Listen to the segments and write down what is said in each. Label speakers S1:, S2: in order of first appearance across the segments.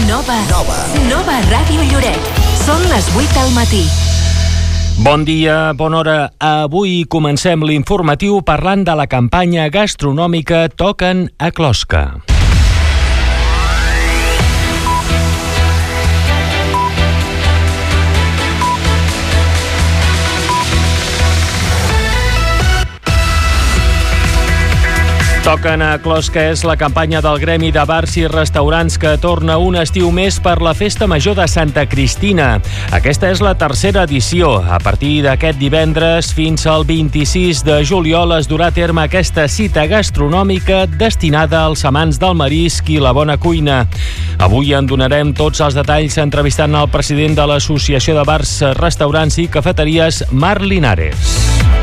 S1: Nova Ràdio Lloret. Són les 8 del matí.
S2: Bon dia, bona hora. Avui comencem l'informatiu parlant de la campanya gastronòmica Toquen a Closca. Toquen a Closca és la campanya del Gremi de Bars i Restaurants que torna un estiu més per la Festa Major de Santa Cristina. Aquesta és la tercera edició. A partir d'aquest divendres fins al 26 de juliol es durà a terme aquesta cita gastronòmica destinada als amants del marisc i la bona cuina. Avui en donarem tots els detalls entrevistant el president de l'Associació de Bars, Restaurants i Cafeteries, Marc Linares.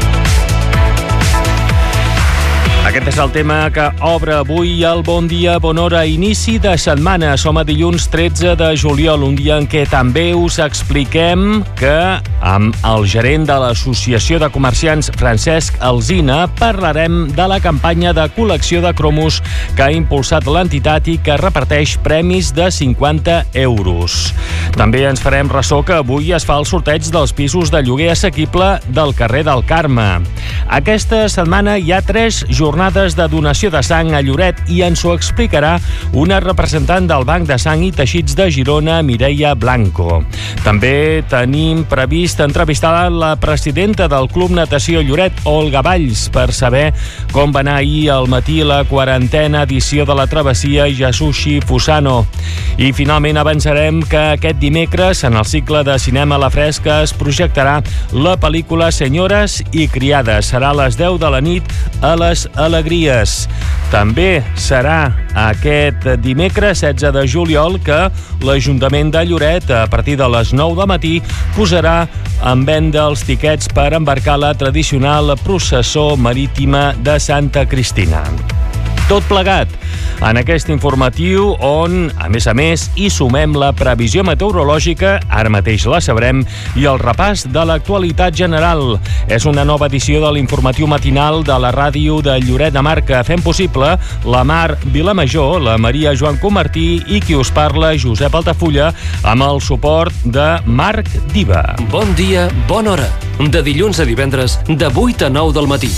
S2: Aquest és el tema que obre avui el Bon Dia, Bona Hora, inici de setmana. Som a dilluns 13 de juliol, un dia en què també us expliquem que amb el gerent de l'Associació de Comerciants, Francesc Alsina, parlarem de la campanya de col·lecció de cromos que ha impulsat l'entitat i que reparteix premis de 50 euros. També ens farem ressò que avui es fa el sorteig dels pisos de lloguer assequible del carrer del Carme. Aquesta setmana hi ha 3 jornades de donació de sang a Lloret i ens ho explicarà una representant del Banc de Sang i Teixits de Girona, Mireia Blanco. També tenim previst entrevistar la presidenta del Club Natació Lloret, Olga Valls, per saber com va anar ahir al matí la 40a edició de la travessia Yasushi Fusano. I finalment avançarem que aquest dimecres, en el cicle de cinema a la fresca, es projectarà la pel·lícula Senyores i Criades. Serà a les 10 de la nit a les Alegries. També serà aquest dimecres 16 de juliol que l'Ajuntament de Lloret, a partir de les 9 del matí, posarà en venda els tiquets per embarcar la tradicional processó marítima de Santa Cristina. Tot plegat en aquest informatiu on, a més, hi sumem la previsió meteorològica, ara mateix la sabrem, i el repàs de l'actualitat general. És una nova edició de l'informatiu matinal de la ràdio de Lloret de Mar que fem possible la Mar Vilamajor, la Maria Joan Comartí i qui us parla, Josep Altafulla, amb el suport de Marc Diva.
S3: Bon dia, bona hora. De dilluns a divendres, de 8 a 9 del matí.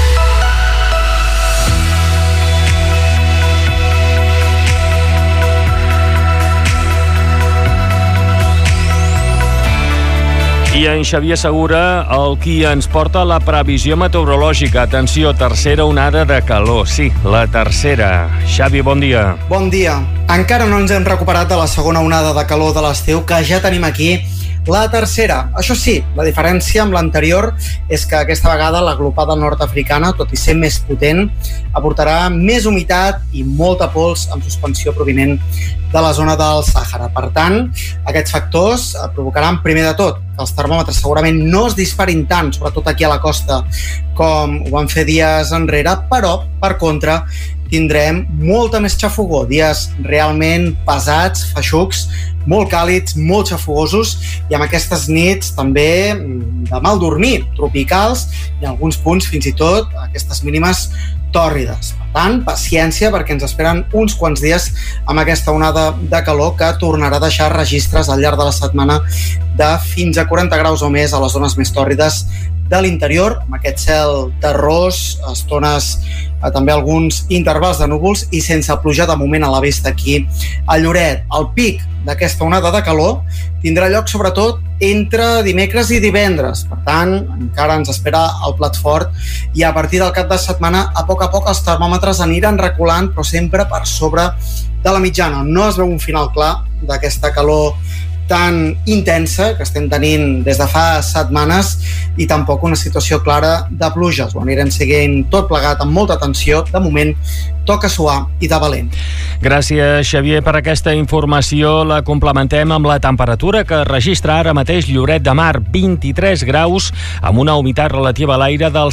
S2: I en Xavier Segura, el qui ens porta la previsió meteorològica. Atenció, tercera onada de calor. Sí, la tercera. Xavi, bon dia.
S4: Bon dia. Encara no ens hem recuperat de la segona onada de calor de l'estiu, que ja tenim aquí la tercera. Això sí, la diferència amb l'anterior és que aquesta vegada la glopada nord-africana, tot i ser més potent, aportarà més humitat i molta pols en suspensió provinent de la zona del Sàhara. Per tant, aquests factors provocaran, primer de tot, que els termòmetres segurament no es disparin tant, sobretot aquí a la costa, com ho van fer dies enrere, però, per contra, tindrem molta més xafogor, dies realment pesats, feixucs, molt càlids, molt xafogosos i amb aquestes nits també de mal dormir, tropicals i en alguns punts fins i tot aquestes mínimes tòrrides. Per tant, paciència perquè ens esperen uns quants dies amb aquesta onada de calor que tornarà a deixar registres al llarg de la setmana de fins a 40 graus o més a les zones més tòrrides de l'interior, amb aquest cel terrós, estones, també alguns intervals de núvols i sense pluja de moment a la vista aquí a Lloret. El pic d'aquesta onada de calor tindrà lloc sobretot entre dimecres i divendres. Per tant, encara ens espera el plat fort i a partir del cap de setmana, a poc els termòmetres aniran reculant, però sempre per sobre de la mitjana. No es veu un final clar d'aquesta calor tan intensa que estem tenint des de fa setmanes i tampoc una situació clara de pluges. Ho anirem seguint tot plegat amb molta atenció. De moment, toca suar i de valent.
S2: Gràcies, Xavier, per aquesta informació. La complementem amb la temperatura que registra ara mateix Lloret de Mar, 23 graus, amb una humitat relativa a l'aire del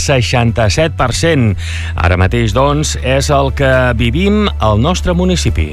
S2: 67%. Ara mateix, doncs, és el que vivim al nostre municipi.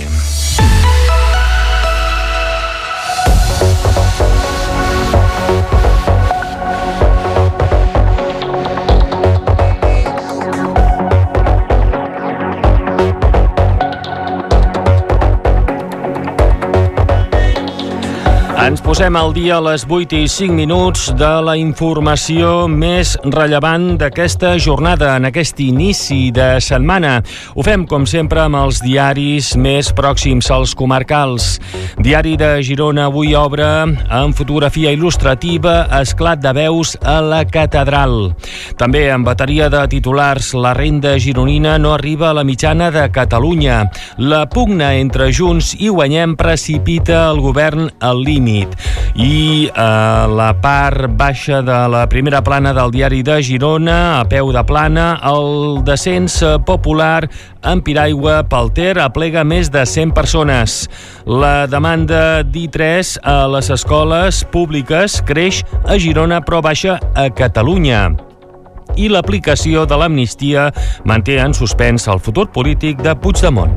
S2: Ens posem al dia a les 8:05 de la informació més rellevant d'aquesta jornada, en aquest inici de setmana. Ho fem, com sempre, amb els diaris més pròxims als comarcals. Diari de Girona avui obre amb fotografia il·lustrativa Esclat de veus a la catedral. També en bateria de titulars, la renda gironina no arriba a la mitjana de Catalunya. La pugna entre Junts i Guanyem precipita el govern al límit. I a la part baixa de la primera plana del diari de Girona, a peu de plana, el descens popular en Piraigua pel Ter aplega més de 100 persones. La demanda d'I3 a les escoles públiques creix a Girona però baixa a Catalunya. I l'aplicació de l'amnistia manté en suspens el futur polític de Puigdemont.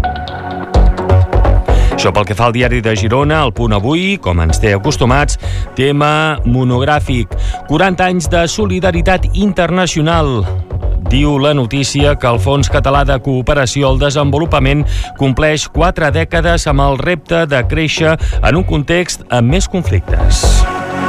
S2: Això pel que fa al diari de Girona, El Punt avui, com ens té acostumats, tema monogràfic. 40 anys de solidaritat internacional. Diu la notícia que el Fons Català de Cooperació al Desenvolupament compleix 4 dècades amb el repte de créixer en un context amb més conflictes.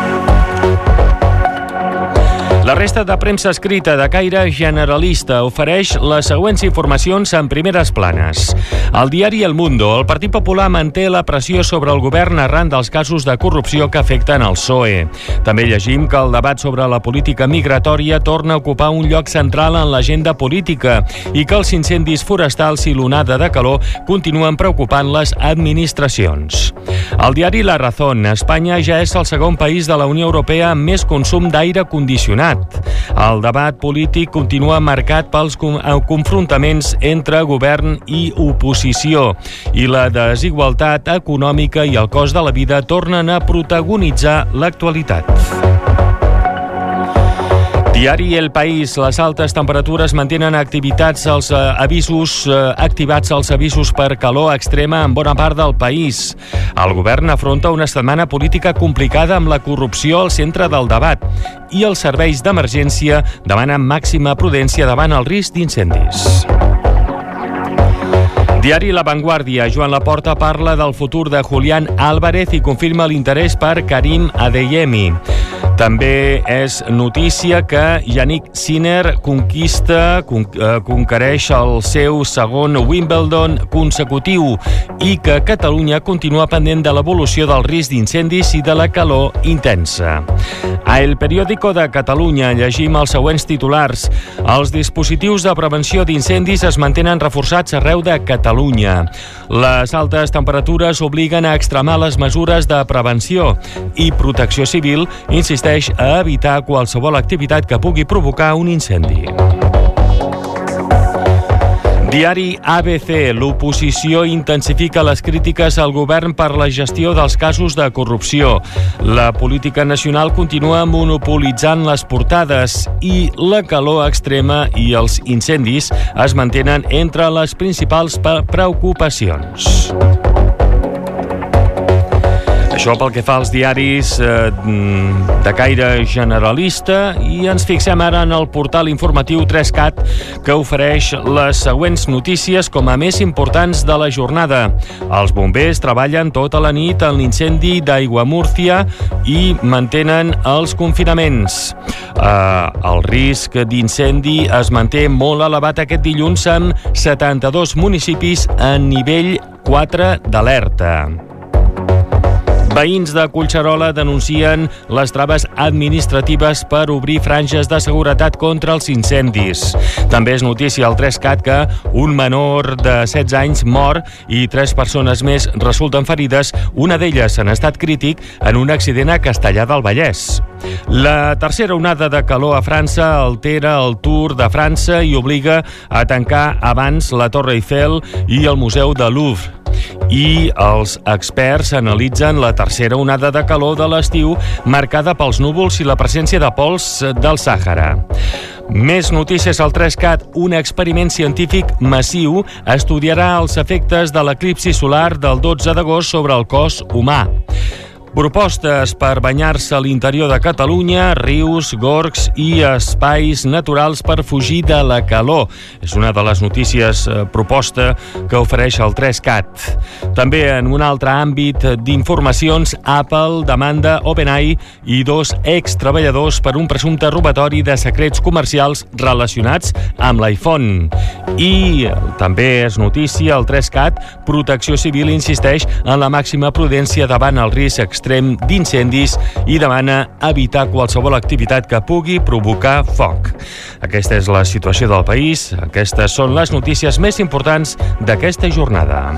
S2: La resta de premsa escrita de caire generalista ofereix les següents informacions en primeres planes. Al diari El Mundo, el Partit Popular manté la pressió sobre el govern arran dels casos de corrupció que afecten el PSOE. També llegim que el debat sobre la política migratòria torna a ocupar un lloc central en l'agenda política i que els incendis forestals i l'onada de calor continuen preocupant les administracions. Al diari La Razón, Espanya ja és el segon país de la Unió Europea amb més consum d'aire condicionat. El debat polític continua marcat pels confrontaments entre govern i oposició i la desigualtat econòmica i el cost de la vida tornen a protagonitzar l'actualitat. Diari El País, les altes temperatures mantenen activats els avisos per calor extrema en bona part del país. El govern afronta una setmana política complicada amb la corrupció al centre del debat i els serveis d'emergència demanen màxima prudència davant el risc d'incendis. Diari La Vanguardia, Joan Laporta parla del futur de Julián Álvarez i confirma l'interès per Karim Adeyemi. També és notícia que Yannick Sinner conquereix el seu segon Wimbledon consecutiu i que Catalunya continua pendent de l'evolució del risc d'incendis i de la calor intensa. A El Periódico de Catalunya llegim els següents titulars. Els dispositius de prevenció d'incendis es mantenen reforçats arreu de Catalunya. Les altes temperatures obliguen a extremar les mesures de prevenció i Protecció Civil insisteix a evitar qualsevol activitat que pugui provocar un incendi. Diari ABC, l'oposició intensifica les crítiques al govern per la gestió dels casos de corrupció. La política nacional continua monopolitzant les portades i la calor extrema i els incendis es mantenen entre les principals preocupacions. Això pel que fa als diaris de caire generalista i ens fixem ara en el portal informatiu 3CAT que ofereix les següents notícies com a més importants de la jornada. Els bombers treballen tota la nit en l'incendi d'Aiguamúrcia i mantenen els confinaments. El risc d'incendi es manté molt elevat aquest dilluns amb 72 municipis en nivell 4 d'alerta. Veïns de Collserola denuncien les traves administratives per obrir franges de seguretat contra els incendis. També és notícia al 3CAT que un menor de 16 anys mor i 3 persones més resulten ferides, una d'elles en estat crític en un accident a Castellar del Vallès. La tercera onada de calor a França altera el Tour de França i obliga a tancar abans la Torre Eiffel i el Museu de Louvre. I els experts analitzen la tercera onada de calor de l'estiu marcada pels núvols i la presència de pols del Sàhara. Més notícies al 3CAT. Un experiment científic massiu estudiarà els efectes de l'eclipsi solar del 12 d'agost sobre el cos humà. Propostes per banyar-se a l'interior de Catalunya, rius, gorgs i espais naturals per fugir de la calor. És una de les notícies proposta que ofereix el 3CAT. També en un altre àmbit d'informacions, Apple demanda OpenAI i 2 ex-treballadors per un presumpte robatori de secrets comercials relacionats amb l'iPhone. I també és notícia, el 3CAT, Protecció Civil insisteix en la màxima prudència davant el risc extrem d'incendis i demana evitar qualsevol activitat que pugui provocar foc. Aquesta és la situació del país. Aquestes són les notícies més importants d'aquesta jornada.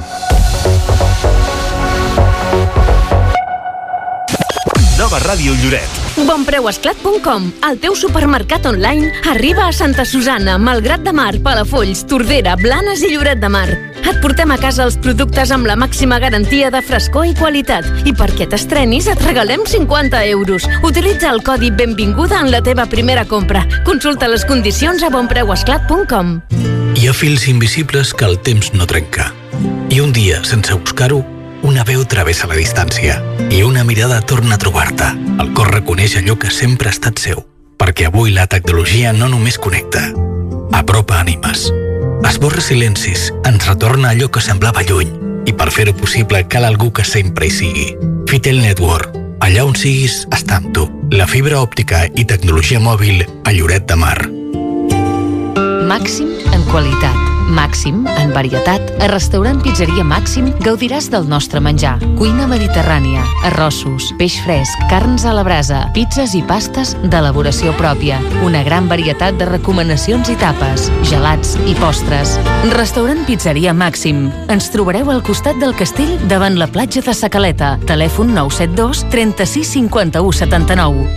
S5: Nova Ràdio Lloret.
S1: Bonpreuesclat.com, el teu supermercat online, arriba a Santa Susanna, Malgrat de Mar, Palafolls, Tordera, Blanes i Lloret de Mar. Et portem a casa els productes amb la màxima garantia de frescor i qualitat. I perquè t'estrenis et regalem 50 euros. Utilitza el codi Benvinguda en la teva primera compra. Consulta les condicions a bonpreuesclat.com.
S6: Hi ha fils invisibles que el temps no trenca. I un dia, sense buscar-ho, una veu travessa la distància i una mirada torna a trobar-te. El cor reconeix allò que sempre ha estat seu, perquè avui la tecnologia no només connecta, apropa ànimes. Esborra silencis, ens retorna allò que semblava lluny i per fer-ho possible cal algú que sempre hi sigui. Fitel Network, allà on siguis, està amb tu. La fibra òptica i tecnologia mòbil a Lloret de Mar.
S7: Màxim en qualitat, màxim en varietat. A Restaurant Pizzeria Màxim gaudiràs del nostre menjar. Cuina mediterrània, arrossos, peix fresc, carns a la brasa, pizzas i pastes d'elaboració pròpia. Una gran varietat de recomanacions i tapes, gelats i postres. Restaurant Pizzeria Màxim. Ens trobareu al costat del castell davant la platja de Sa Caleta. Telèfon 972 36 51 79.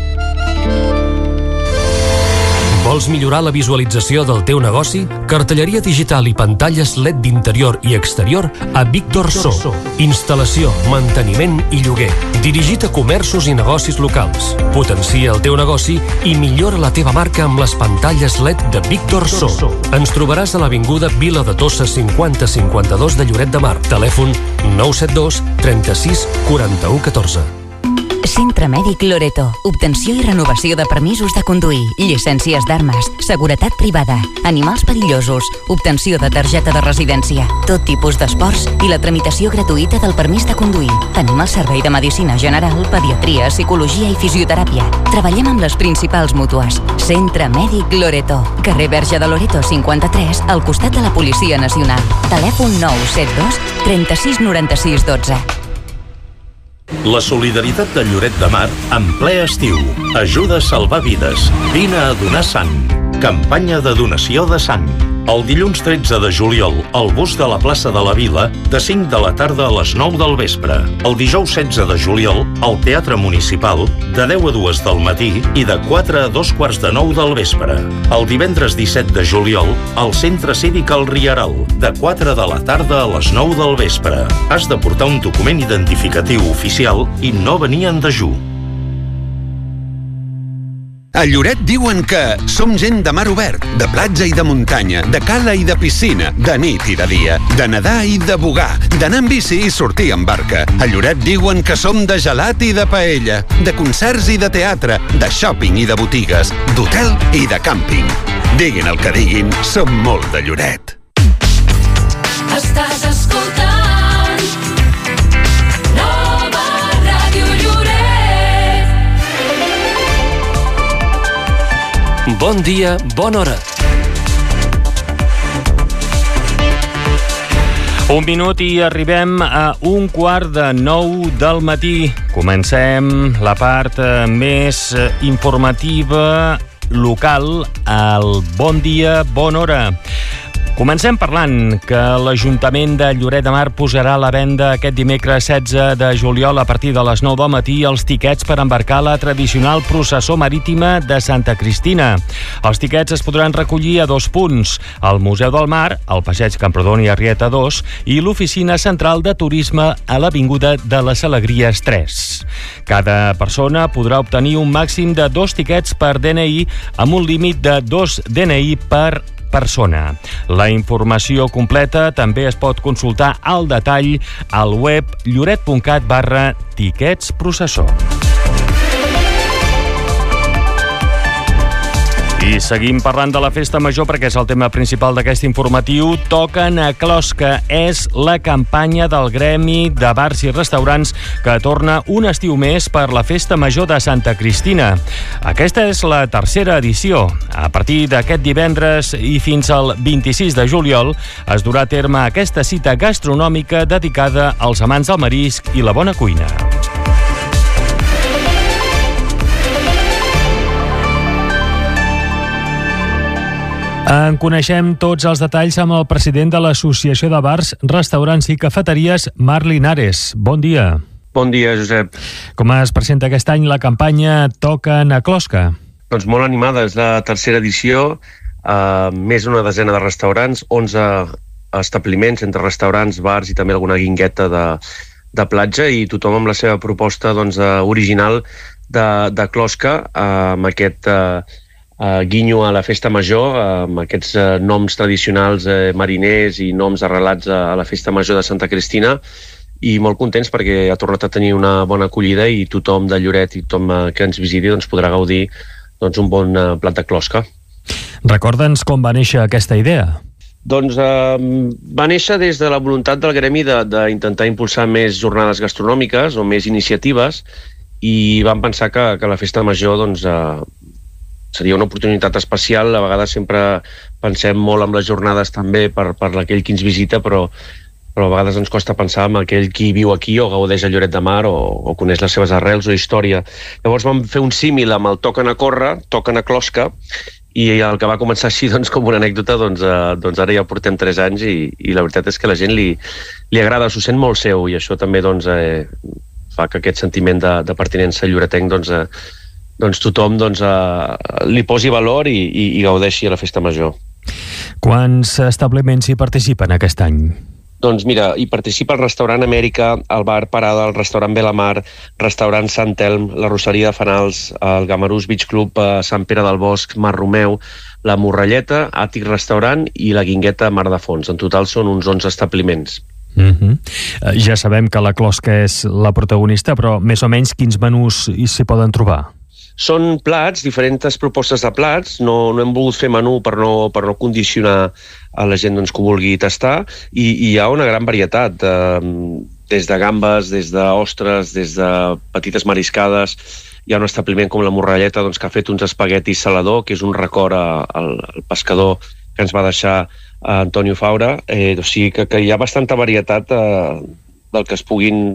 S3: Vols millorar la visualització del teu negoci? Cartelleria digital i pantalles LED d'interior i exterior a Víctor So. Instal·lació, manteniment i lloguer. Dirigit a comerços i negocis locals. Potencia el teu negoci i millora la teva marca amb les pantalles LED de Víctor So. Ens trobaràs a l'avinguda Vila de Tossa 5052 de Lloret de Mar. Telèfon 972 36 41 14.
S8: Centre Mèdic Loreto. Obtenció i renovació de permisos de conduir, llicències d'armes, seguretat privada, animals perillosos, obtenció de targeta de residència, tot tipus d'esports i la tramitació gratuïta del permís de conduir. Tenim el servei de medicina general, pediatria, psicologia i fisioteràpia. Treballem amb les principals mútues. Centre Mèdic Loreto. Carrer Verge de Loreto 53, al costat de la Policia Nacional. Telèfon 972 36 96 12.
S5: La solidaritat de Lloret de Mar en ple estiu. Ajuda a salvar vides. Vine a donar sang. Campanya de donació de sang. El dilluns 13 de juliol, al bus de la plaça de la Vila, de 5 de la tarda a les 9 del vespre. El dijous 16 de juliol, al Teatre Municipal, de 10 a 2 del matí i de 4 a 2:45 del vespre. El divendres 17 de juliol, al Centre Cívic El Rieral, de 4 de la tarda a les 9 del vespre. Has de portar un document identificatiu oficial i no venir en dejú.
S9: A Lloret diuen que som gent de mar obert, de platja i de muntanya, de cala i de piscina, de nit i de dia, de nedar i de bugar, d'anar en bici i sortir en barca. A Lloret diuen que som de gelat i de paella, de concerts i de teatre, de shopping i de botigues, d'hotel i de càmping. Diguin el que diguin, som molt de Lloret.
S10: Estàs escoltant Nova Ràdio Lloret.
S3: Bon dia, bona hora.
S2: Un minut i arribem a 8:45 del matí. Comencem la part més informativa local al Bon Dia, Bona Hora. Comencem parlant que l'Ajuntament de Lloret de Mar posarà a la venda aquest dimecres 16 de juliol a partir de les 9 del matí els tiquets per embarcar la tradicional processó marítima de Santa Cristina. Els tiquets es podran recollir a 2 punts, al Museu del Mar, al Passeig Camprodon i Arrieta 2 i l'Oficina Central de Turisme a l'Avinguda de les Alegries 3. Cada persona podrà obtenir un màxim de 2 tiquets per DNI amb un límit de 2 DNI per persona. La informació completa també es pot consultar al detall al web lloret.cat/tiquets processó. I seguim parlant de la Festa Major perquè és el tema principal d'aquest informatiu. Toquen a closca. És la campanya del Gremi de Bars i Restaurants que torna un estiu més per la Festa Major de Santa Cristina. Aquesta és la tercera edició. A partir d'aquest divendres i fins al 26 de juliol es durà a terme aquesta cita gastronòmica dedicada als amants del marisc i la bona cuina. En coneixem tots els detalls amb el president de l'Associació de Bars, Restaurants i Cafeteries, Marc Linares. Bon dia.
S11: Bon dia, Josep.
S2: Com es presenta aquest any la campanya Toquen a closca?
S11: Doncs molt animada, és la tercera edició, més d'una desena de restaurants, 11 establiments entre restaurants, bars i també alguna guingueta de platja, i tothom amb la seva proposta original de closca, amb aquest guinyo a la Festa Major, amb aquests noms tradicionals mariners i noms arrelats a la Festa Major de Santa Cristina, i molt contents perquè ha tornat a tenir una bona acollida i tothom de Lloret i tothom que ens visiti podrà gaudir un bon plat de closca.
S2: Recorda'ns com va néixer aquesta idea.
S11: Doncs va néixer des de la voluntat del gremi d'intentar impulsar més jornades gastronòmiques o més iniciatives, i vam pensar que la Festa Major seria una oportunitat especial. A vegades sempre pensem molt en les jornades també per aquell qui ens visita, però a vegades ens costa pensar en aquell qui viu aquí o gaudeix a Lloret de Mar o coneix les seves arrels o història. Llavors vam fer un símil amb el Toquen a córrer, Toquen a closca, i el que va començar així com una anècdota, ara ja portem 3 anys i la veritat és que la gent li agrada, s'ho sent molt seu, i això també fa que aquest sentiment de pertinença lloretenc tothom li posi valor i gaudeixi a la Festa Major.
S2: Quants establiments hi participen aquest any?
S11: Doncs mira, hi participa el restaurant Amèrica, el bar Parada, el restaurant Belamar, restaurant Sant Elm, la Rosseria de Fanals, el Gamarús Beach Club, Sant Pere del Bosc, Mar Romeu, la Morralleta, Àtic Restaurant i la Guingueta Mar de Fons. En total són uns 11 establiments.
S2: Ja sabem que la closca és la protagonista, però més o menys quins menús s'hi poden trobar?
S11: Són plats, diferents propostes de plats. No hem volgut fer menú per no condicionar a la gent que ho vulgui tastar, i hi ha una gran varietat, des de gambes, des d'ostres, des de petites mariscades. Hi ha un establiment com la Morralleta que ha fet uns espaguetis salador, que és un record al pescador que ens va deixar Antonio Faura. O sigui que hi ha bastanta varietat del que es puguin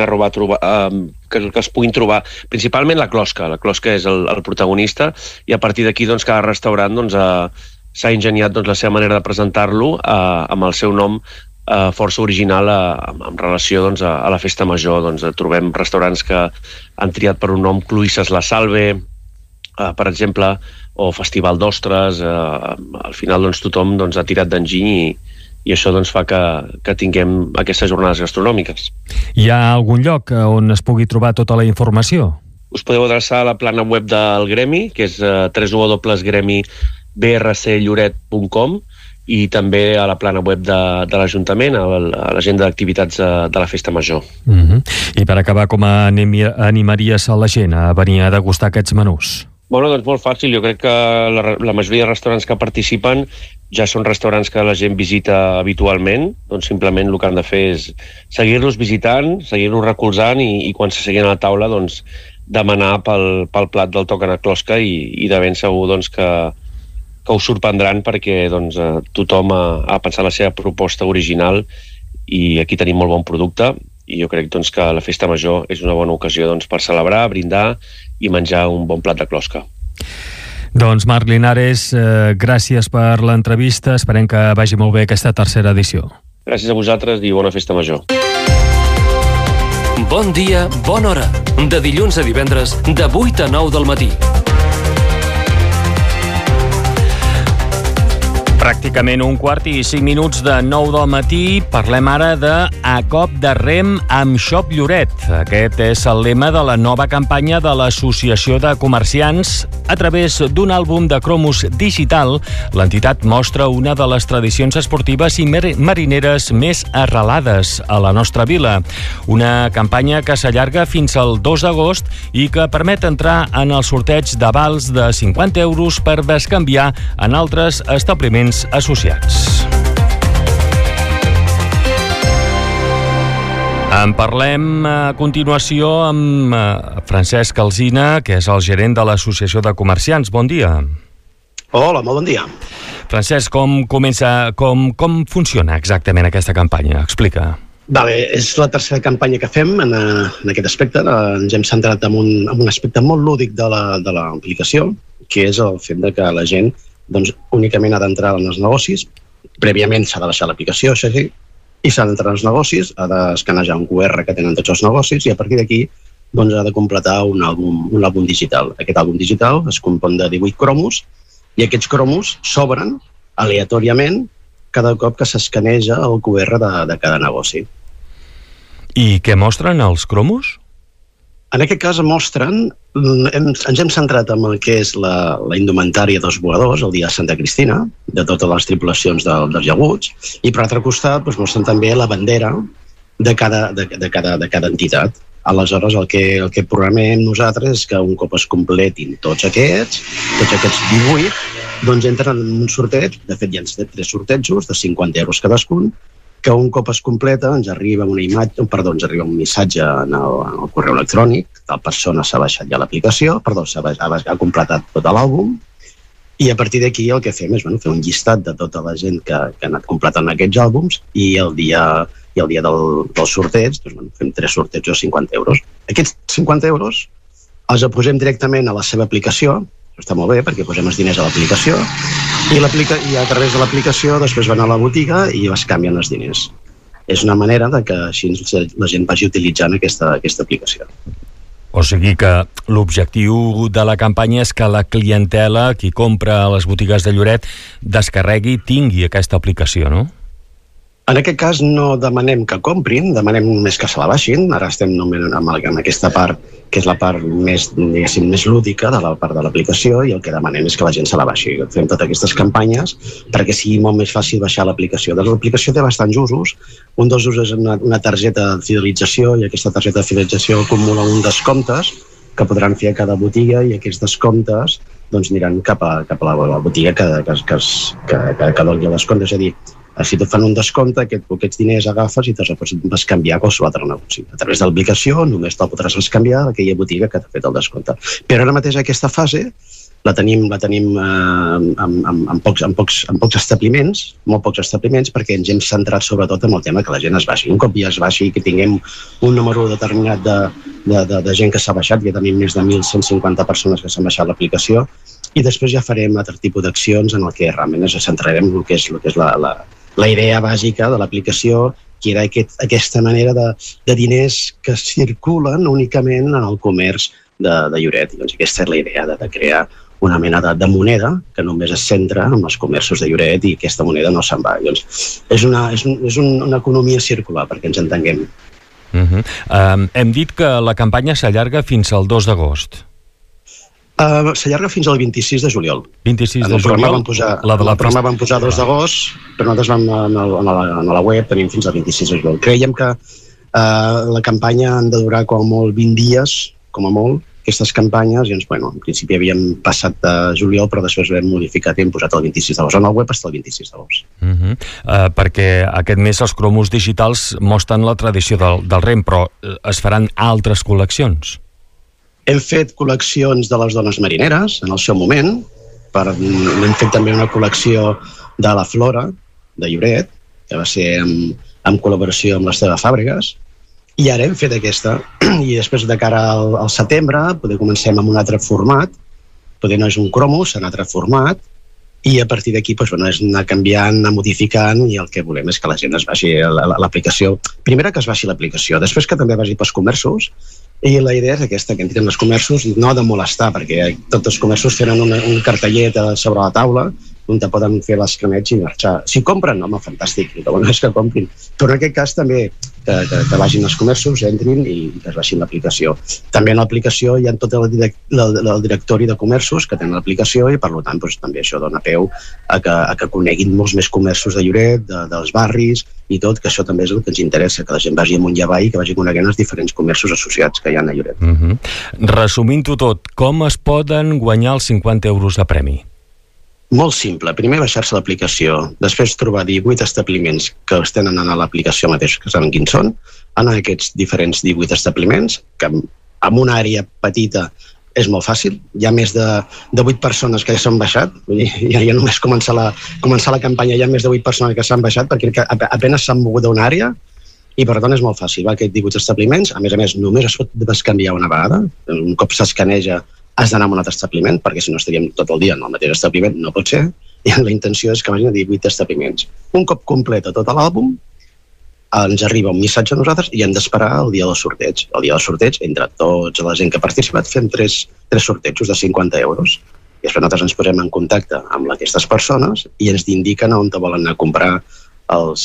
S11: trobar, principalment la closca. La closca és el protagonista, i a partir d'aquí cada restaurant s'ha ingeniat la seva manera de presentar-lo amb el seu nom força original en relació a la Festa Major. Trobem restaurants que han triat per un nom Cluïsses La Salve, per exemple, o Festival d'Ostres. Al final tothom ha tirat d'enginy, i això fa que tinguem aquestes jornades gastronòmiques.
S2: Hi ha algun lloc on es pugui trobar tota la informació?
S11: Us podeu adreçar a la plana web del Gremi, que és www.gremibrclloret.com, i també a la plana web de l'Ajuntament, a l'agenda d'activitats de la Festa Major.
S2: I per acabar, com animaries a la gent a venir a degustar aquests menús?
S11: Molt fàcil. Jo crec que la majoria de restaurants que participen ja són restaurants que la gent visita habitualment. Simplement el que han de fer és seguir-los visitant, seguir-los recolzant, i quan s'asseguin a la taula demanar pel plat del Toquen a closca, i de ben segur que us sorprendran, perquè tothom ha pensat la seva proposta original, i aquí tenim molt bon producte, i jo crec que la Festa Major és una bona ocasió per celebrar, brindar i menjar un bon plat de closca.
S2: Doncs Marc Linares, gràcies per l'entrevista. Esperem que vagi molt bé aquesta tercera edició.
S11: Gràcies a vosaltres i bona Festa Major.
S3: Bon dia, bona hora. De dilluns a divendres, de 8 a 9 del matí.
S2: Pràcticament 1:45 de 9 del matí. Parlem ara de A cop de rem amb Shop Lloret. Aquest és el lema de la nova campanya de l'Associació de Comerciants. A través d'un àlbum de cromos digital, l'entitat mostra una de les tradicions esportives i marineres més arrelades a la nostra vila. Una campanya que s'allarga fins al 2 d'agost i que permet entrar en el sorteig d'avals de 50 euros per bescanviar en altres establiments associats. En parlem a continuació amb Francesc Alsina, que és el gerent de l'Associació de Comerciants. Bon dia.
S12: Hola, molt bon dia.
S2: Francesc, com funciona exactament aquesta campanya? Explica.
S12: Vale, és la tercera campanya que fem en aquest aspecte. Ens hem centrat en un aspecte molt lúdic de l'aplicació, que és el fet que la gent únicament ha d'entrar en els negocis. Prèviament s'ha de baixar l'aplicació, això sí, i s'ha d'entrar en els negocis, ha d'escanejar un QR que tenen tots els negocis i a partir d'aquí ha de completar un àlbum digital. Aquest àlbum digital es compon de 18 cromos i aquests cromos s'obren aleatòriament cada cop que s'escaneja el QR de cada negoci.
S2: I què mostren els cromos?
S12: En aquest cas mostren, ens hem centrat en el que és la indumentària dels voladors, el dia de Santa Cristina, de totes les tripulacions dels llaguts, i per l'altre costat mostren també la bandera de cada entitat. Aleshores, el que programem nosaltres és que un cop es completin tots aquests 18, entren en un sorteig. De fet, hi ha 3 sortejos de 50 euros cadascun, que un cop es completa ens arriba un missatge en el correu electrònic, la persona s'ha baixat ja l'aplicació, ha completat tot l'àlbum, i a partir d'aquí el que fem és fer un llistat de tota la gent que ha anat completant aquests àlbums i el dia del sorteig fem 3 sortejos de 50 euros. Aquests 50 euros els posem directament a la seva aplicació. Està molt bé perquè posem els diners a l'aplicació i a través de l'aplicació després van a la botiga i es canvien els diners. És una manera que així la gent vagi utilitzant aquesta aplicació.
S2: O sigui que l'objectiu de la campanya és que la clientela, qui compra a les botigues de Lloret, descarregui i tingui aquesta aplicació, no?
S12: En aquest cas no demanem que comprin, demanem només que se la baixin. Ara estem en aquesta part, que és la part més lúdica de la part de l'aplicació, i el que demanem és que la gent se la baixi. Fem totes aquestes campanyes perquè sigui molt més fàcil baixar l'aplicació. L'aplicació té bastants usos. Un dels usos és una targeta de fidelització, i aquesta targeta de fidelització acumula uns descomptes que podran fer a cada botiga, i aquests descomptes aniran cap a la botiga que doni el descompte. És a dir, si et fan un descompte, aquests diners agafes i te'ls vas canviar a qualsevol altre negoci. A través de l'aplicació només te'l podràs canviar a aquella botiga que t'ha fet el descompte. Però ara mateix aquesta fase la tenim en pocs establiments, molt pocs establiments, perquè ens hem centrat sobretot en el tema que la gent es baixi. Un cop ja es baixi i que tinguem un número determinat de gent que s'ha baixat, ja tenim més de 1.150 persones que s'han baixat l'aplicació, i després ja farem altre tipus d'accions en el que realment ens centrarem en el que és la idea bàsica de l'aplicació, que era aquesta manera de diners que circulen únicament en el comerç de Lloret. Doncs aquesta és la idea de crear una mena de moneda que només es centra en els comerços de Lloret i aquesta moneda no se'n va. Doncs és una economia circular, perquè ens entenguem.
S2: Hem dit que la campanya s'allarga fins al 2 d'agost.
S12: S'allarga fins al 26 de juliol.
S2: 26 de juliol?
S12: El programa vam posar 2 d'agost, però nosaltres vam a la web, tenim fins al 26 de juliol. Creiem que la campanya han de durar com a molt 20 dies, com a molt, aquestes campanyes, i en principi havíem passat de juliol, però després l'hem modificat i hem posat el 26 d'agost. En el web està el 26 d'agost.
S2: Perquè aquest mes els cromos digitals mostren la tradició del rem, però es faran altres col·leccions?
S12: Hem fet col·leccions de les dones marineres en el seu moment. Hem fet també una col·lecció de la Flora de Lloret, que va ser en col·laboració amb l'Esteve Fàbregas, i ara hem fet aquesta, i després de cara al setembre comencem amb un altre format, no és un cromo, és un altre format, i a partir d'aquí és anar canviant, anar modificant, i el que volem és que la gent es baixi l'aplicació. Primer que es baixi l'aplicació, després que també vagi pels comerços, I la idea és aquesta, que entrin els comerços i no de molestar, perquè tots els comerços tenen un cartellet sobre la taula on te poden fer l'escaneig i marxar. Si compren, home, fantàstic, el bo és que comprin. Però en aquest cas també que vagin als comerços, entrin i que es baixin l'aplicació. També en l'aplicació hi ha tot el directori de comerços que tenen l'aplicació i per tant doncs, també això dona peu a que coneguin molts més comerços de Lloret, dels barris i tot, que això també és el que ens interessa, que la gent vagi amunt i avall i que vagi coneguent els diferents comerços associats que hi ha a Lloret.
S2: Resumint-ho tot, com es poden guanyar els 50 euros de premi?
S12: Molt simple. Primer baixar-se l'aplicació, després trobar 18 establiments que els tenen a l'aplicació mateix, que saben quins són, anar a aquests diferents 18 establiments, que amb una àrea petita és molt fàcil. Hi ha més de 8 persones que ja s'han baixat, ja només començar la campanya hi ha més de 8 persones que s'han baixat perquè apenas s'han mogut d'una àrea i per tant és molt fàcil. Va aquests 18 establiments, a més, només es pot bescanviar una vegada, un cop s'escaneja has d'anar a un altre establiment, perquè si no estaríem tot el dia en el mateix establiment, no pot ser, i la intenció és que vagin a 18 establiments. Un cop completa tot l'àlbum, ens arriba un missatge a nosaltres i hem d'esperar el dia del sorteig. El dia del sorteig, entre tots la gent que ha participat, fem 3 sortejos de 50 euros. I després nosaltres ens posem en contacte amb aquestes persones i ens indiquen on volen anar a comprar on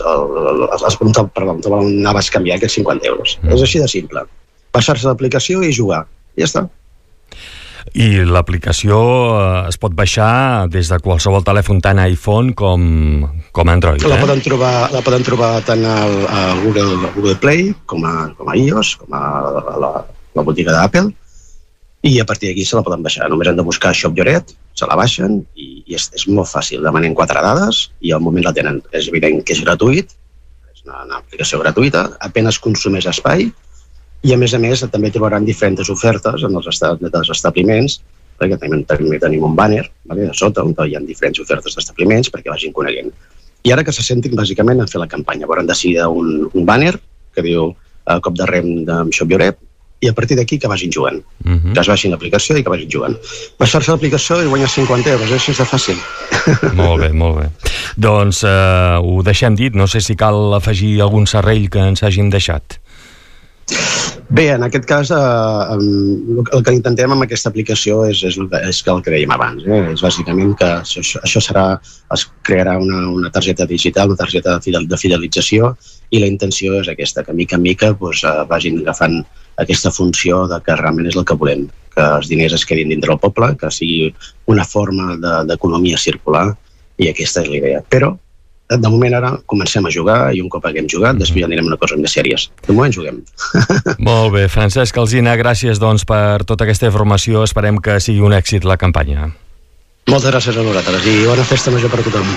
S12: volen anar a bescanviar aquests 50 euros. És així de simple. Baixar-se l'aplicació i jugar. Ja està.
S2: I l'aplicació es pot baixar des de qualsevol telèfon, tant iPhone com Android.
S12: La poden trobar tant a Google Play com a iOS, com a la botiga d'Apple, i a partir d'aquí se la poden baixar. Només han de buscar Shop Lloret, se la baixen i és molt fàcil. Demanen 4 dades i al moment la tenen. És evident que és gratuït, és una aplicació gratuïta, apenas consumeix espai, i a més també trobaran diferents ofertes en els establiments, perquè també tenim un banner a sota on hi ha diferents ofertes d'establiments perquè vagin coneguent. I ara que se sentin bàsicament en fer la campanya, veuran de seguida un banner que diu cop de rem de Shop Lloret i a partir d'aquí que vagin jugant, que es baixin l'aplicació i que vagin jugant. Baixar-se l'aplicació i guanyar 50 euros, és així de fàcil.
S2: Molt bé. Doncs ho deixem dit, no sé si cal afegir algun serrell que ens hàgim deixat.
S12: Bé, en aquest cas el que intentem amb aquesta aplicació és el que dèiem abans, és bàsicament que això es crearà una targeta digital, una targeta de fidelització i la intenció és aquesta, que mica en mica vagin agafant aquesta funció de que realment és el que volem, que els diners es quedin dintre del poble, que sigui una forma d'economia circular i aquesta és la idea. Però de moment ara comencem a jugar i un cop haguem jugat després ja anirem a una cosa més sèries. De moment juguem.
S2: Molt bé, Francesc Alsina, gràcies per tota aquesta informació. Esperem que sigui un èxit la campanya.
S12: Moltes gràcies a vosaltres i bona festa major per a tothom.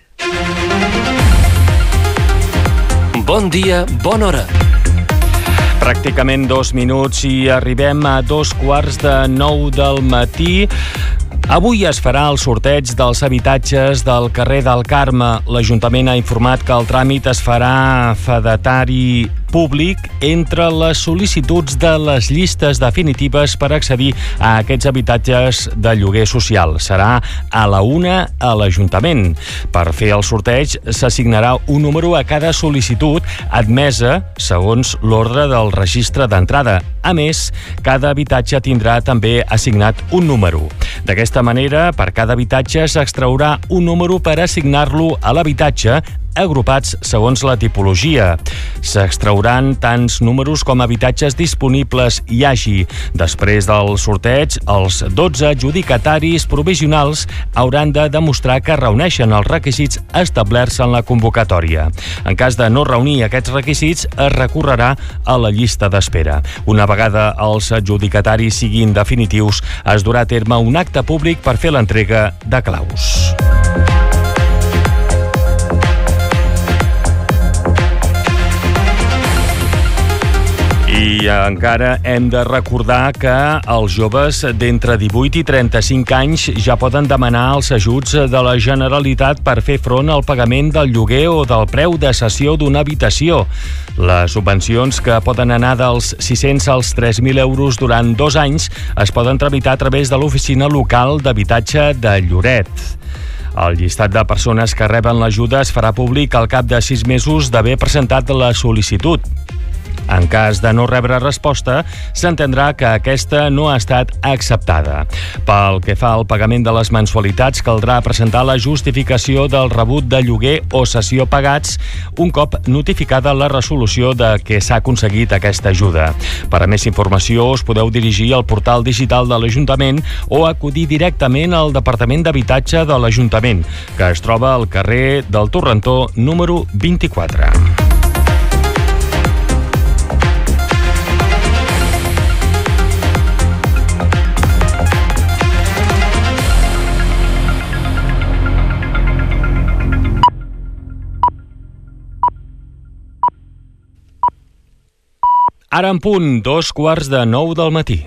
S3: Bon dia, bona hora.
S2: Pràcticament 2 minuts i arribem a 2:15 del matí. Avui es farà el sorteig dels habitatges del carrer del Carme. L'Ajuntament ha informat que el tràmit es farà fedatari públic entre les sol·licituds de les llistes definitives per accedir a aquests habitatges de lloguer social. Serà a la 1 a l'Ajuntament. Per fer el sorteig s'assignarà un número a cada sol·licitud admesa segons l'ordre del registre d'entrada. A més, cada habitatge tindrà també assignat un número. D'aquesta manera, per cada habitatge s'extraurà un número per assignar-lo a l'habitatge agrupats segons la tipologia. S'extrauran tants números com habitatges disponibles hi hagi. Després del sorteig, els 12 adjudicataris provisionals hauran de demostrar que reuneixen els requisits establerts en la convocatòria. En cas de no reunir aquests requisits, es recorrerà a la llista d'espera. Una vegada els adjudicataris siguin definitius, es durà a terme un acte públic per fer l'entrega de claus. I encara hem de recordar que els joves d'entre 18 i 35 anys ja poden demanar els ajuts de la Generalitat per fer front al pagament del lloguer o del preu de cessió d'una habitació. Les subvencions, que poden anar dels 600 als 3.000 euros durant 2 anys, es poden tramitar a través de l'Oficina Local d'Habitatge de Lloret. El llistat de persones que reben l'ajuda es farà públic al cap de 6 mesos d'haver presentat la sol·licitud. En cas de no rebre resposta, s'entendrà que aquesta no ha estat acceptada. Pel que fa al pagament de les mensualitats, caldrà presentar la justificació del rebut de lloguer o cessió pagats un cop notificada la resolució de que s'ha aconseguit aquesta ajuda. Per a més informació, us podeu dirigir al portal digital de l'Ajuntament o acudir directament al Departament d'Habitatge de l'Ajuntament, que es troba al carrer del Torrentó número 24. Ara en punt, 8:45 del matí.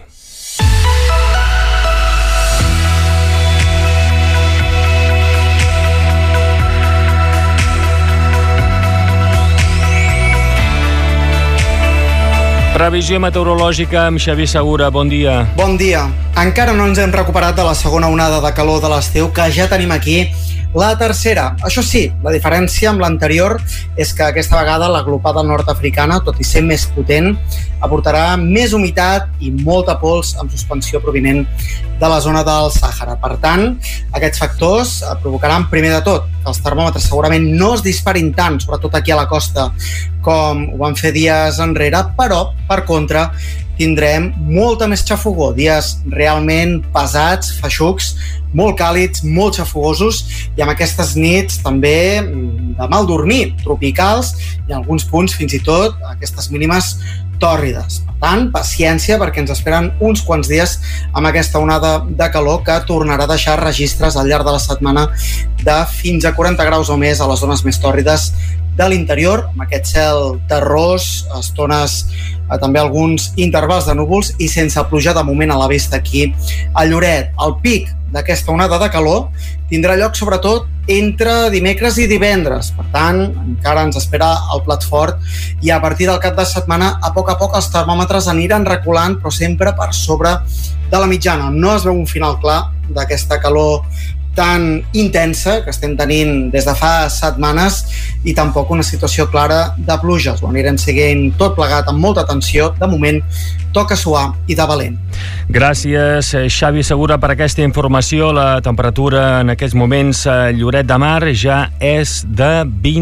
S2: Previsió meteorològica amb Xavier Segura. Bon dia.
S4: Bon dia. Encara no ens hem recuperat de la segona onada de calor de l'estiu, que ja tenim aquí la tercera. Això sí, la diferència amb l'anterior és que aquesta vegada la glopada nord-africana, tot i ser més potent, aportarà més humitat i molta pols amb suspensió provinent de la zona del Sàhara. Per tant, aquests factors provocaran, primer de tot, que els termòmetres segurament no es disparin tant, sobretot aquí a la costa, com ho van fer dies enrere, però, per contra, tindrem molta més xafogor, dies realment pesats, feixucs, molt càlids, molt xafogosos i amb aquestes nits també de mal dormir, tropicals i en alguns punts fins i tot aquestes mínimes tòrrides. Per tant, paciència perquè ens esperen uns quants dies amb aquesta onada de calor que tornarà a deixar registres al llarg de la setmana de fins a 40 graus o més a les zones més tòrrides de l'interior, amb aquest cel terrós, estones també alguns intervals de núvols i sense pluja de moment a la vista aquí a Lloret. El pic d'aquesta onada de calor tindrà lloc sobretot entre dimecres i divendres. Per tant, encara ens espera el plat fort i a partir del cap de setmana, a poc els termòmetres aniran reculant, però sempre per sobre de la mitjana. No es veu un final clar d'aquesta calor tan intensa que estem tenint des de fa setmanes i tampoc una situació clara de pluges. Ho anirem seguint tot plegat amb molta atenció. De moment, toca suar i de valent.
S2: Gràcies, Xavi Segura, per aquesta informació. La temperatura en aquests moments a Lloret de Mar ja és de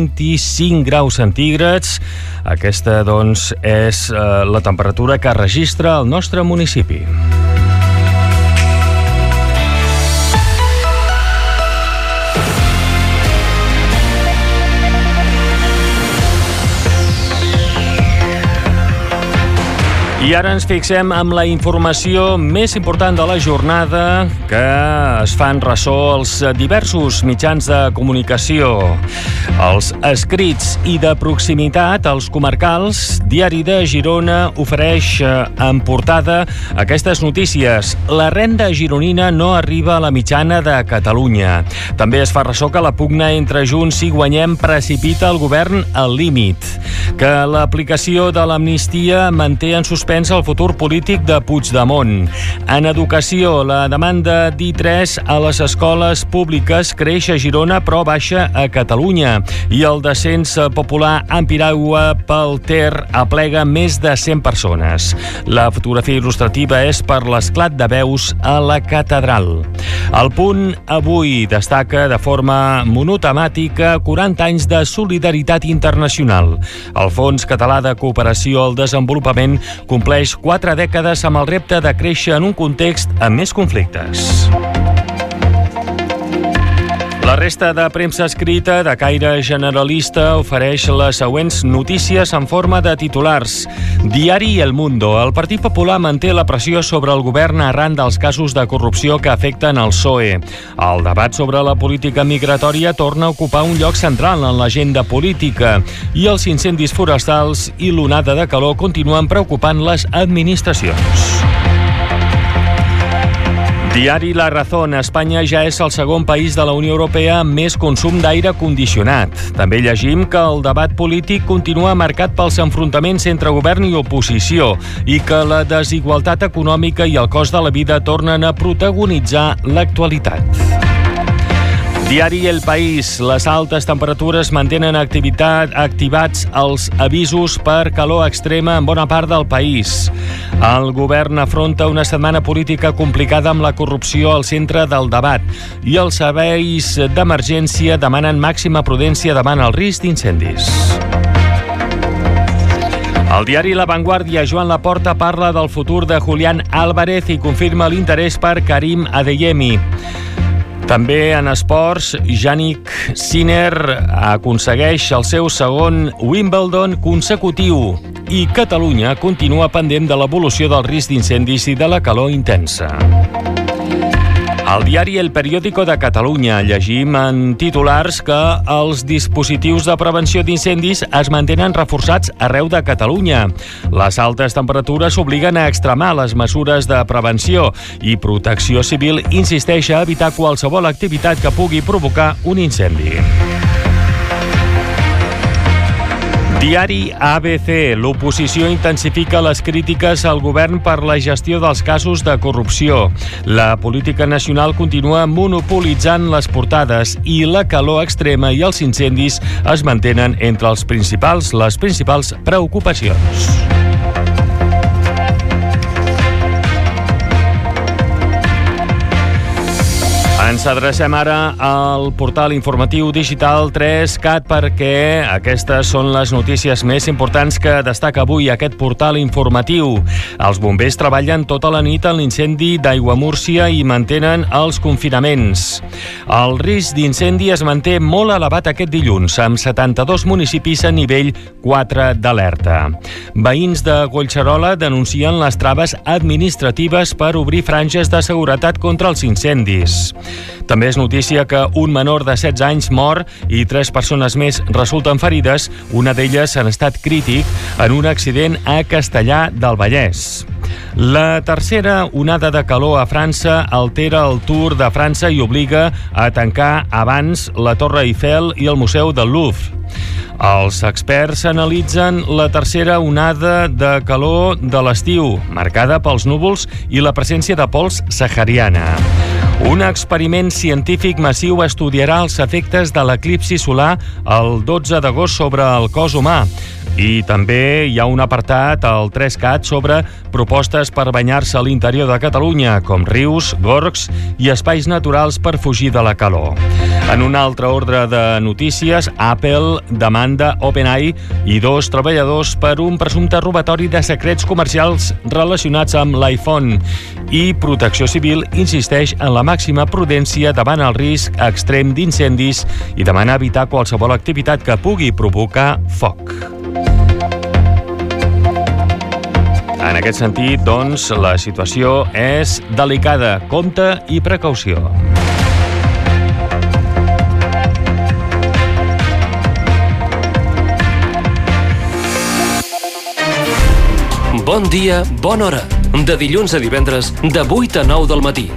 S2: 25 graus centígrads. Aquesta, doncs, és la temperatura que registra el nostre municipi. I ara ens fixem amb la informació més important de la jornada que es fan ressò els diversos mitjans de comunicació. Els escrits i de proximitat, els comarcals, Diari de Girona ofereix en portada aquestes notícies. La renda gironina no arriba a la mitjana de Catalunya. També es fa ressò que la pugna entre Junts i Guanyem precipita el govern al límit. Que l'aplicació de l'amnistia manté en suspens el futur polític de Puigdemont. En educació, la demanda d'I3 a les escoles públiques creix a Girona però baixa a Catalunya i el descens popular en piragua pel Ter aplega més de 100 persones. La fotografia il·lustrativa és per l'esclat de veus a la catedral. El Punt avui destaca de forma monotemàtica 40 anys de solidaritat internacional. El Fons Català de Cooperació al Desenvolupament compleix 4 dècades amb el repte de créixer en un context amb més conflictes. La resta de premsa escrita de caire generalista ofereix les següents notícies en forma de titulars. Diari El Mundo. El Partit Popular manté la pressió sobre el govern arran dels casos de corrupció que afecten el PSOE. El debat sobre la política migratòria torna a ocupar un lloc central en l'agenda política i els incendis forestals i l'onada de calor continuen preocupant les administracions. Diari La Razón. Espanya ja és el segon país de la Unió Europea amb més consum d'aire condicionat. També llegim que el debat polític continua marcat pels enfrontaments entre govern i oposició i que la desigualtat econòmica i el cost de la vida tornen a protagonitzar l'actualitat. Diari El País. Les altes temperatures mantenen activats els avisos per calor extrema en bona part del país. El govern afronta una setmana política complicada amb la corrupció al centre del debat i els serveis d'emergència demanen màxima prudència davant el risc d'incendis. Al diari La Vanguardia, Joan Laporta parla del futur de Julián Álvarez i confirma l'interès per Karim Adeyemi. També en esports, Jannik Sinner aconsegueix el seu segon Wimbledon consecutiu i Catalunya continua pendent de l'evolució del risc d'incendis i de la calor intensa. Al diari El Periódico de Catalunya llegim en titulars que els dispositius de prevenció d'incendis es mantenen reforçats arreu de Catalunya. Les altes temperatures obliguen a extremar les mesures de prevenció i Protecció Civil insisteix a evitar qualsevol activitat que pugui provocar un incendi. Diari ABC. L'oposició intensifica les crítiques al govern per la gestió dels casos de corrupció. La política nacional continua monopolitzant les portades i la calor extrema i els incendis es mantenen entre les principals preocupacions. Ens adrecem ara al portal informatiu digital 3CAT perquè aquestes són les notícies més importants que destaca avui aquest portal informatiu. Els bombers treballen tota la nit en l'incendi d'Aiguamúrcia i mantenen els confinaments. El risc d'incendi es manté molt elevat aquest dilluns, amb 72 municipis a nivell 4 d'alerta. Veïns de Collserola denuncien les traves administratives per obrir franges de seguretat contra els incendis. També és notícia que un menor de 16 anys mor i 3 persones més resulten ferides, una d'elles en estat crític en un accident a Castellar del Vallès. La tercera onada de calor a França altera el Tour de França i obliga a tancar abans la Torre Eiffel i el Museu del Louvre. Els experts analitzen la tercera onada de calor de l'estiu, marcada pels núvols i la presència de pols sahariana. Un experiment científic massiu estudiarà els efectes de l'eclipsi solar el 12 d'agost sobre el cos humà. I també hi ha un apartat al 3CAT sobre propostes per banyar-se a l'interior de Catalunya, com rius, gorgs i espais naturals per fugir de la calor. En un altre ordre de notícies, Apple demanda OpenAI i 2 treballadors per un presumpte robatori de secrets comercials relacionats amb l'iPhone. I Protecció Civil insisteix en la màxima prudència davant el risc extrem d'incendis i demana evitar qualsevol activitat que pugui provocar foc. En aquest sentit, doncs, la situació és delicada. Compte i precaució.
S3: Bon dia, bona hora. De dilluns a divendres, de 8 a 9 del matí.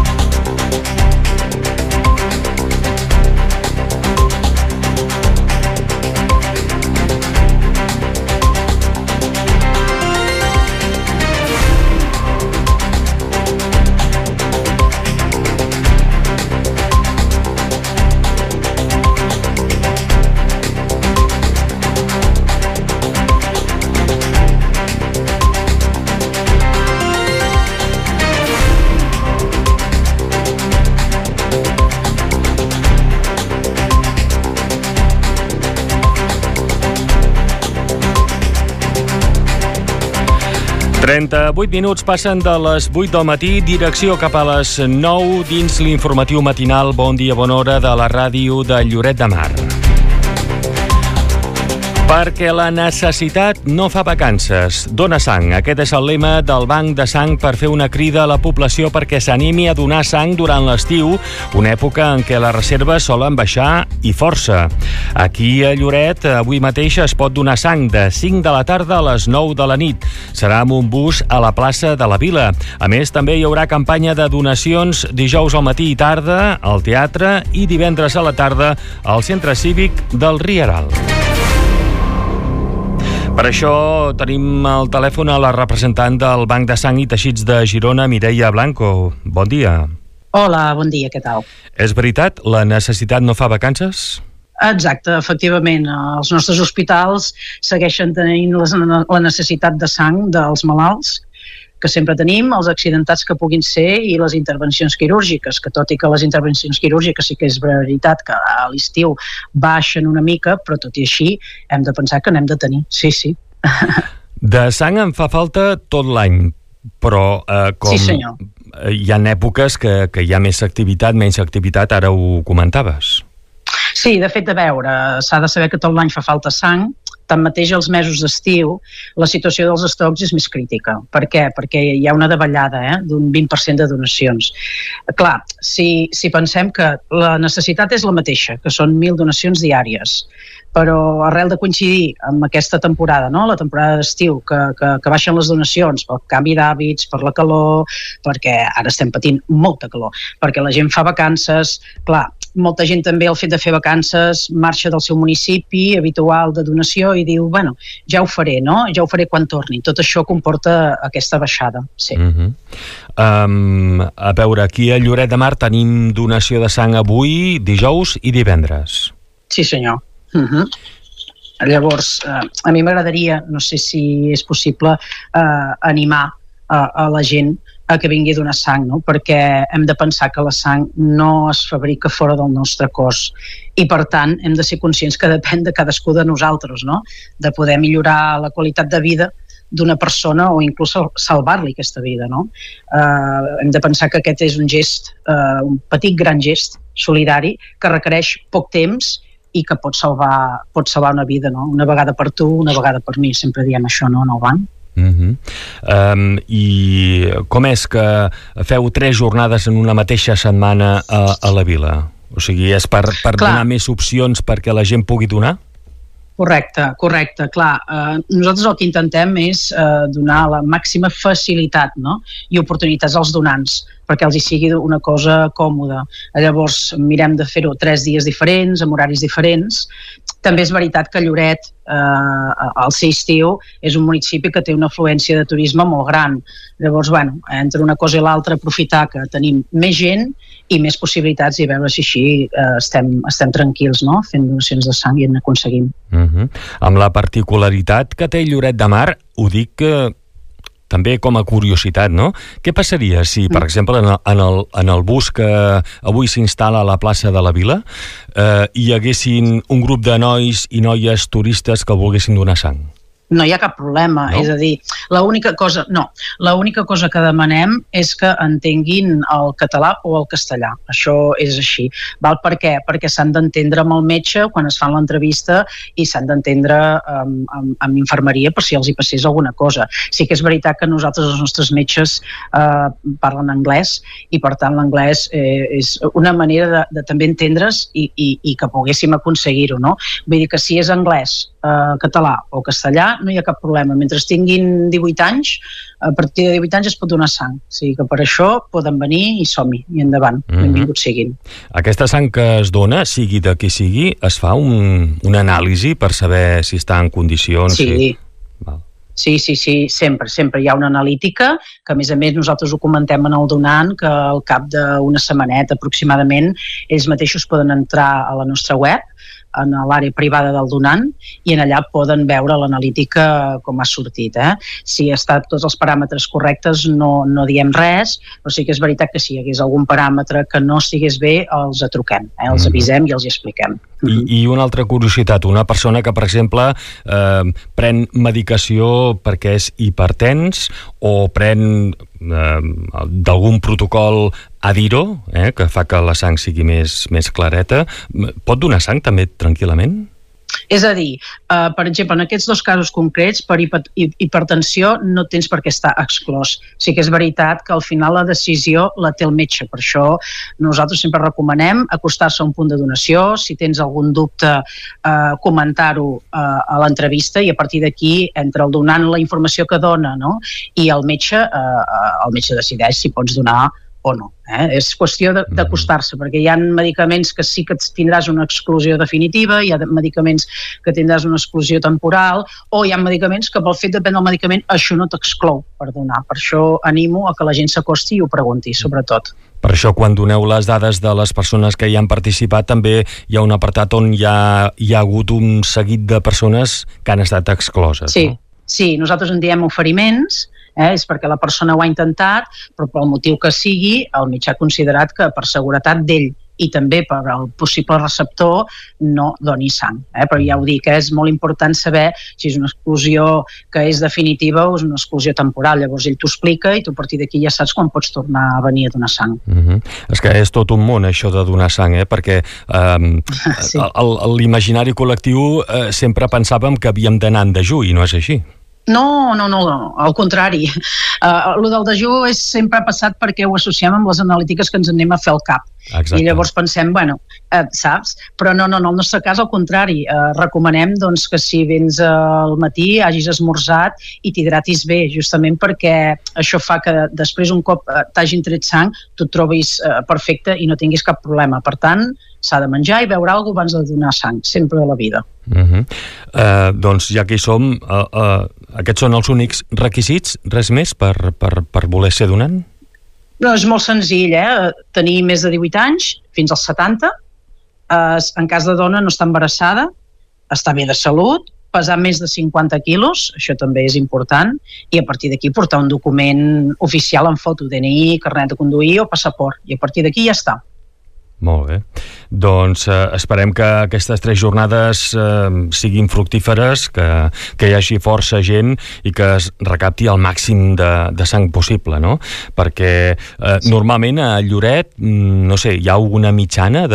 S2: ...38 minuts passen de les 8 del matí, direcció cap a les 9 dins l'informatiu matinal Bon dia, bona hora de la ràdio de Lloret de Mar. Perquè la necessitat no fa vacances. Dona sang. Aquest és el lema del Banc de Sang per fer una crida a la població perquè s'animi a donar sang durant l'estiu, una època en què les reserves solen baixar i força. Aquí a Lloret, avui mateix es pot donar sang de 5 de la tarda a les 9 de la nit. Serà amb un bus a la plaça de la Vila. A més, també hi haurà campanya de donacions dijous al matí i tarda al teatre i divendres a la tarda al centre cívic del Rieral. Per això tenim al telèfon a la representant del Banc de Sang i Teixits de Girona, Mireia Blanco. Bon dia.
S13: Hola, bon dia, què tal?
S2: És veritat? La necessitat no fa vacances?
S13: Exacte, efectivament, els nostres hospitals segueixen tenint la necessitat de sang dels malalts, que sempre tenim, els accidentats que puguin ser i les intervencions quirúrgiques, que tot i que les intervencions quirúrgiques sí que és veritat que a l'estiu baixen una mica, però tot i així hem de pensar que n'hem de tenir, sí.
S2: De sang en fa falta tot l'any, però com
S13: sí, senyor.
S2: Hi ha èpoques que hi ha més activitat, menys activitat, ara ho comentaves.
S13: Sí, de fet, a veure, s'ha de saber que tot l'any fa falta sang. Tanmateix, als mesos d'estiu, la situació dels estocs és més crítica. Per què? Perquè hi ha una davallada d'un 20% de donacions. Clar, si pensem que la necessitat és la mateixa, que són 1.000 donacions diàries, però arrel de coincidir amb aquesta temporada, no? La temporada d'estiu, que baixen les donacions pel canvi d'hàbits, per la calor, perquè ara estem patint molta calor, perquè la gent fa vacances, clar, molta gent també al fet de fer vacances marxa del seu municipi habitual de donació i diu, bueno, ja ho faré, no? Ja ho faré quan torni. Tot això comporta aquesta baixada, sí.
S2: A veure, aquí a Lloret de Mar tenim donació de sang avui, dijous i divendres.
S13: Sí, senyor. Llavors, a mi m'agradaria, no sé si és possible, animar a la gent a que vingui a donar sang, no? Perquè hem de pensar que la sang no es fabrica fora del nostre cos i, per tant, hem de ser conscients que depèn de cadascú de nosaltres, no? De poder millorar la qualitat de vida d'una persona o inclús salvar-li aquesta vida, no? Hem de pensar que aquest és un gest, un petit gran gest solidari que requereix poc temps i que pot salvar una vida, no? Una vegada per tu, una vegada per mi, sempre diem això, no, en el banc.
S2: I com és que feu 3 jornades en una mateixa setmana a la vila? O sigui, és per donar més opcions perquè la gent pugui donar?
S13: Correcte, clar. Nosaltres el que intentem és donar la màxima facilitat, no? I oportunitats als donants, perquè els hi sigui una cosa còmoda. Llavors mirem de fer-ho 3 dies diferents, amb horaris diferents. També és veritat que Lloret, al ser estiu, és un municipi que té una afluència de turisme molt gran. Llavors, bueno, entre una cosa i l'altra, aprofitar que tenim més gent i més possibilitats i veure si així estem tranquils, no? Fent donacions de sang i en aconseguim.
S2: Amb la particularitat que té Lloret de Mar, ho dic també com a curiositat, no? Què passaria si, per exemple, en el bus que avui s'instal·la a la plaça de la Vila hi haguessin un grup de nois i noies turistes que volguessin donar sang?
S13: No hi ha cap problema, no? És a dir, l'única cosa que demanem és que entenguin el català o el castellà. Això és així. Val? Per què? Perquè s'han d'entendre amb el metge quan es fan l'entrevista i s'han d'entendre amb infermeria per si els hi passés alguna cosa. Sí que és veritat que nosaltres, els nostres metges, parlen anglès i per tant l'anglès és una manera de també entendre's i que poguéssim aconseguir-ho, no? Vull dir que si és anglès, català o castellà, no hi ha cap problema. Mentre tinguin 18 anys, a partir de 18 anys es pot donar sang. O sigui que per això poden venir i som-hi, i endavant. Benvinguts siguin.
S2: Aquesta sang que es dona, sigui de qui sigui, es fa una anàlisi per saber si està en condicions?
S13: Sí. Sí, sempre hi ha una analítica, que a més nosaltres ho comentem en el donant, que al cap d'una setmaneta aproximadament ells mateixos poden entrar a la nostra web, en l'àrea privada del donant, i en allà poden veure l'analítica com ha sortit. Si estan tots els paràmetres correctes no diem res, però sí que és veritat que si hi hagués algun paràmetre que no estigués bé, els truquem, els avisem i els hi expliquem.
S2: I una altra curiositat, una persona que, per exemple, pren medicació perquè és hipertens o pren d'algun protocol Adiro, que fa que la sang sigui més clareta, pot donar sang també tranquil·lament?
S13: És a dir, per exemple, en aquests 2 casos concrets, per hipertensió no tens per què estar exclòs. Sí que és veritat que al final la decisió la té el metge. Per això nosaltres sempre recomanem acostar-se a un punt de donació, si tens algun dubte, comentar-ho a l'entrevista, i a partir d'aquí, entre el donant la informació que dona, no? I el metge decideix si pots donar o no. És qüestió d'acostar-se, perquè hi ha medicaments que sí que tindràs una exclusió definitiva, hi ha medicaments que tindràs una exclusió temporal, o hi ha medicaments que pel fet de prendre el medicament això no t'exclou per donar. Per això animo a que la gent s'acosti i ho pregunti, sobretot.
S2: Per això, quan doneu les dades de les persones que hi han participat, també hi ha un apartat on hi ha hagut un seguit de persones que han estat excloses.
S13: Sí,
S2: no?
S13: Sí, nosaltres en diem oferiments, és perquè la persona ho ha intentat, però pel motiu que sigui, el metge ha considerat que per seguretat d'ell i també per al possible receptor no doni sang. Però ja ho dic, és molt important saber si és una exclusió que és definitiva o és una exclusió temporal. Llavors ell t'ho explica i tu a partir d'aquí ja saps quan pots tornar a venir a donar sang.
S2: És que és tot un món això de donar sang, perquè
S13: Sí.
S2: l'imaginari col·lectiu sempre pensàvem que havíem d'anar en dejú i no és així.
S13: No, al contrari. Lo del dejú sempre ha passat perquè ho associem amb les analítiques que ens anem a fer al cap.
S2: Exacte.
S13: I llavors pensem, saps? Però no, en el nostre cas al contrari. Recomanem que si vens al matí hagis esmorzat i t'hidratis bé, justament perquè això fa que després un cop t'hagin tret sang tu et trobis perfecte i no tinguis cap problema. Per tant, s'ha de menjar i beure alguna cosa abans de donar sang, sempre a la vida.
S2: Doncs ja que hi som, aquests són els únics requisits, res més per voler ser donant?
S13: No, és molt senzill, tenir més de 18 anys, fins als 70, en cas de dona no estar embarassada, estar bé de salut, pesar més de 50 quilos, això també és important, i a partir d'aquí portar un document oficial en foto, DNI, carnet de conduir o passaport, i a partir d'aquí ja està.
S2: Molt bé. Doncs esperem que aquestes 3 jornades siguin fructíferes, que hi hagi força gent i que es recapti el màxim de sang possible, no? Perquè normalment a Lloret, no sé, hi ha alguna mitjana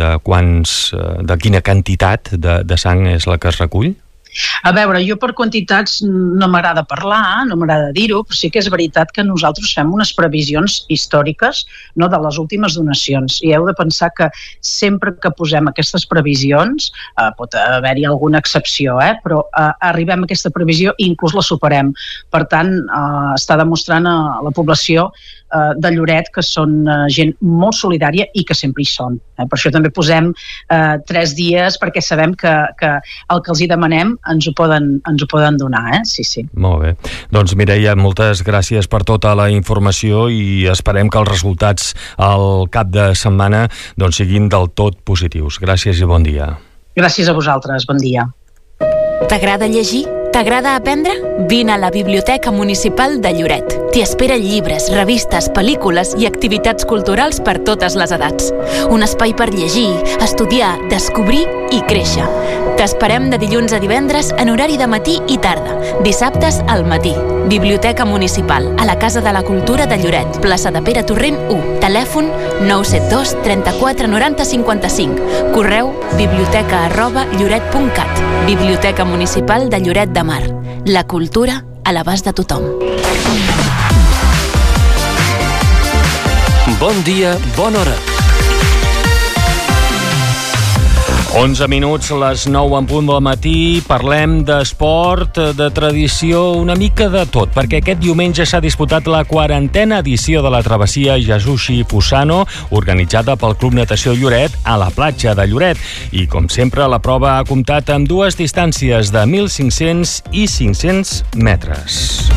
S2: de quina quantitat de sang és la que es recull?
S13: A veure, jo per quantitats no m'agrada parlar, no m'agrada dir-ho, però sí que és veritat que nosaltres fem unes previsions històriques de les últimes donacions i heu de pensar que sempre que posem aquestes previsions, pot haver-hi alguna excepció, però arribem a aquesta previsió i inclús la superem. Per tant, està demostrant a la població de Lloret que són gent molt solidària i que sempre hi són. Per això també posem 3 dies perquè sabem que el que els hi demanem ens ho poden donar, Sí.
S2: Molt bé. Doncs Mireia, moltes gràcies per tota la informació i esperem que els resultats al cap de setmana siguin del tot positius. Gràcies i bon dia.
S13: Gràcies a vosaltres, bon dia.
S14: T'agrada llegir? T'agrada aprendre? Vine a la Biblioteca Municipal de Lloret. T'hi esperen llibres, revistes, pel·lícules i activitats culturals per totes les edats. Un espai per llegir, estudiar, descobrir i créixer. T'esperem de dilluns a divendres en horari de matí i tarda, dissabtes al matí. Biblioteca Municipal, a la Casa de la Cultura de Lloret, plaça de Pere Torrent 1, telèfon 972 34 90 55, correu biblioteca@lloret.cat. Biblioteca Municipal de Lloret de Mar. La cultura a l'abast de tothom.
S3: Bon dia, bona hora.
S2: 11 minuts, les 9 en punt del matí. Parlem d'esport, de tradició, una mica de tot, perquè aquest diumenge s'ha disputat la 40a edició de la travessia Yasushi Fusano, organitzada pel Club Natació Lloret a la platja de Lloret. I, com sempre, la prova ha comptat amb 2 distàncies de 1.500 i 500 metres.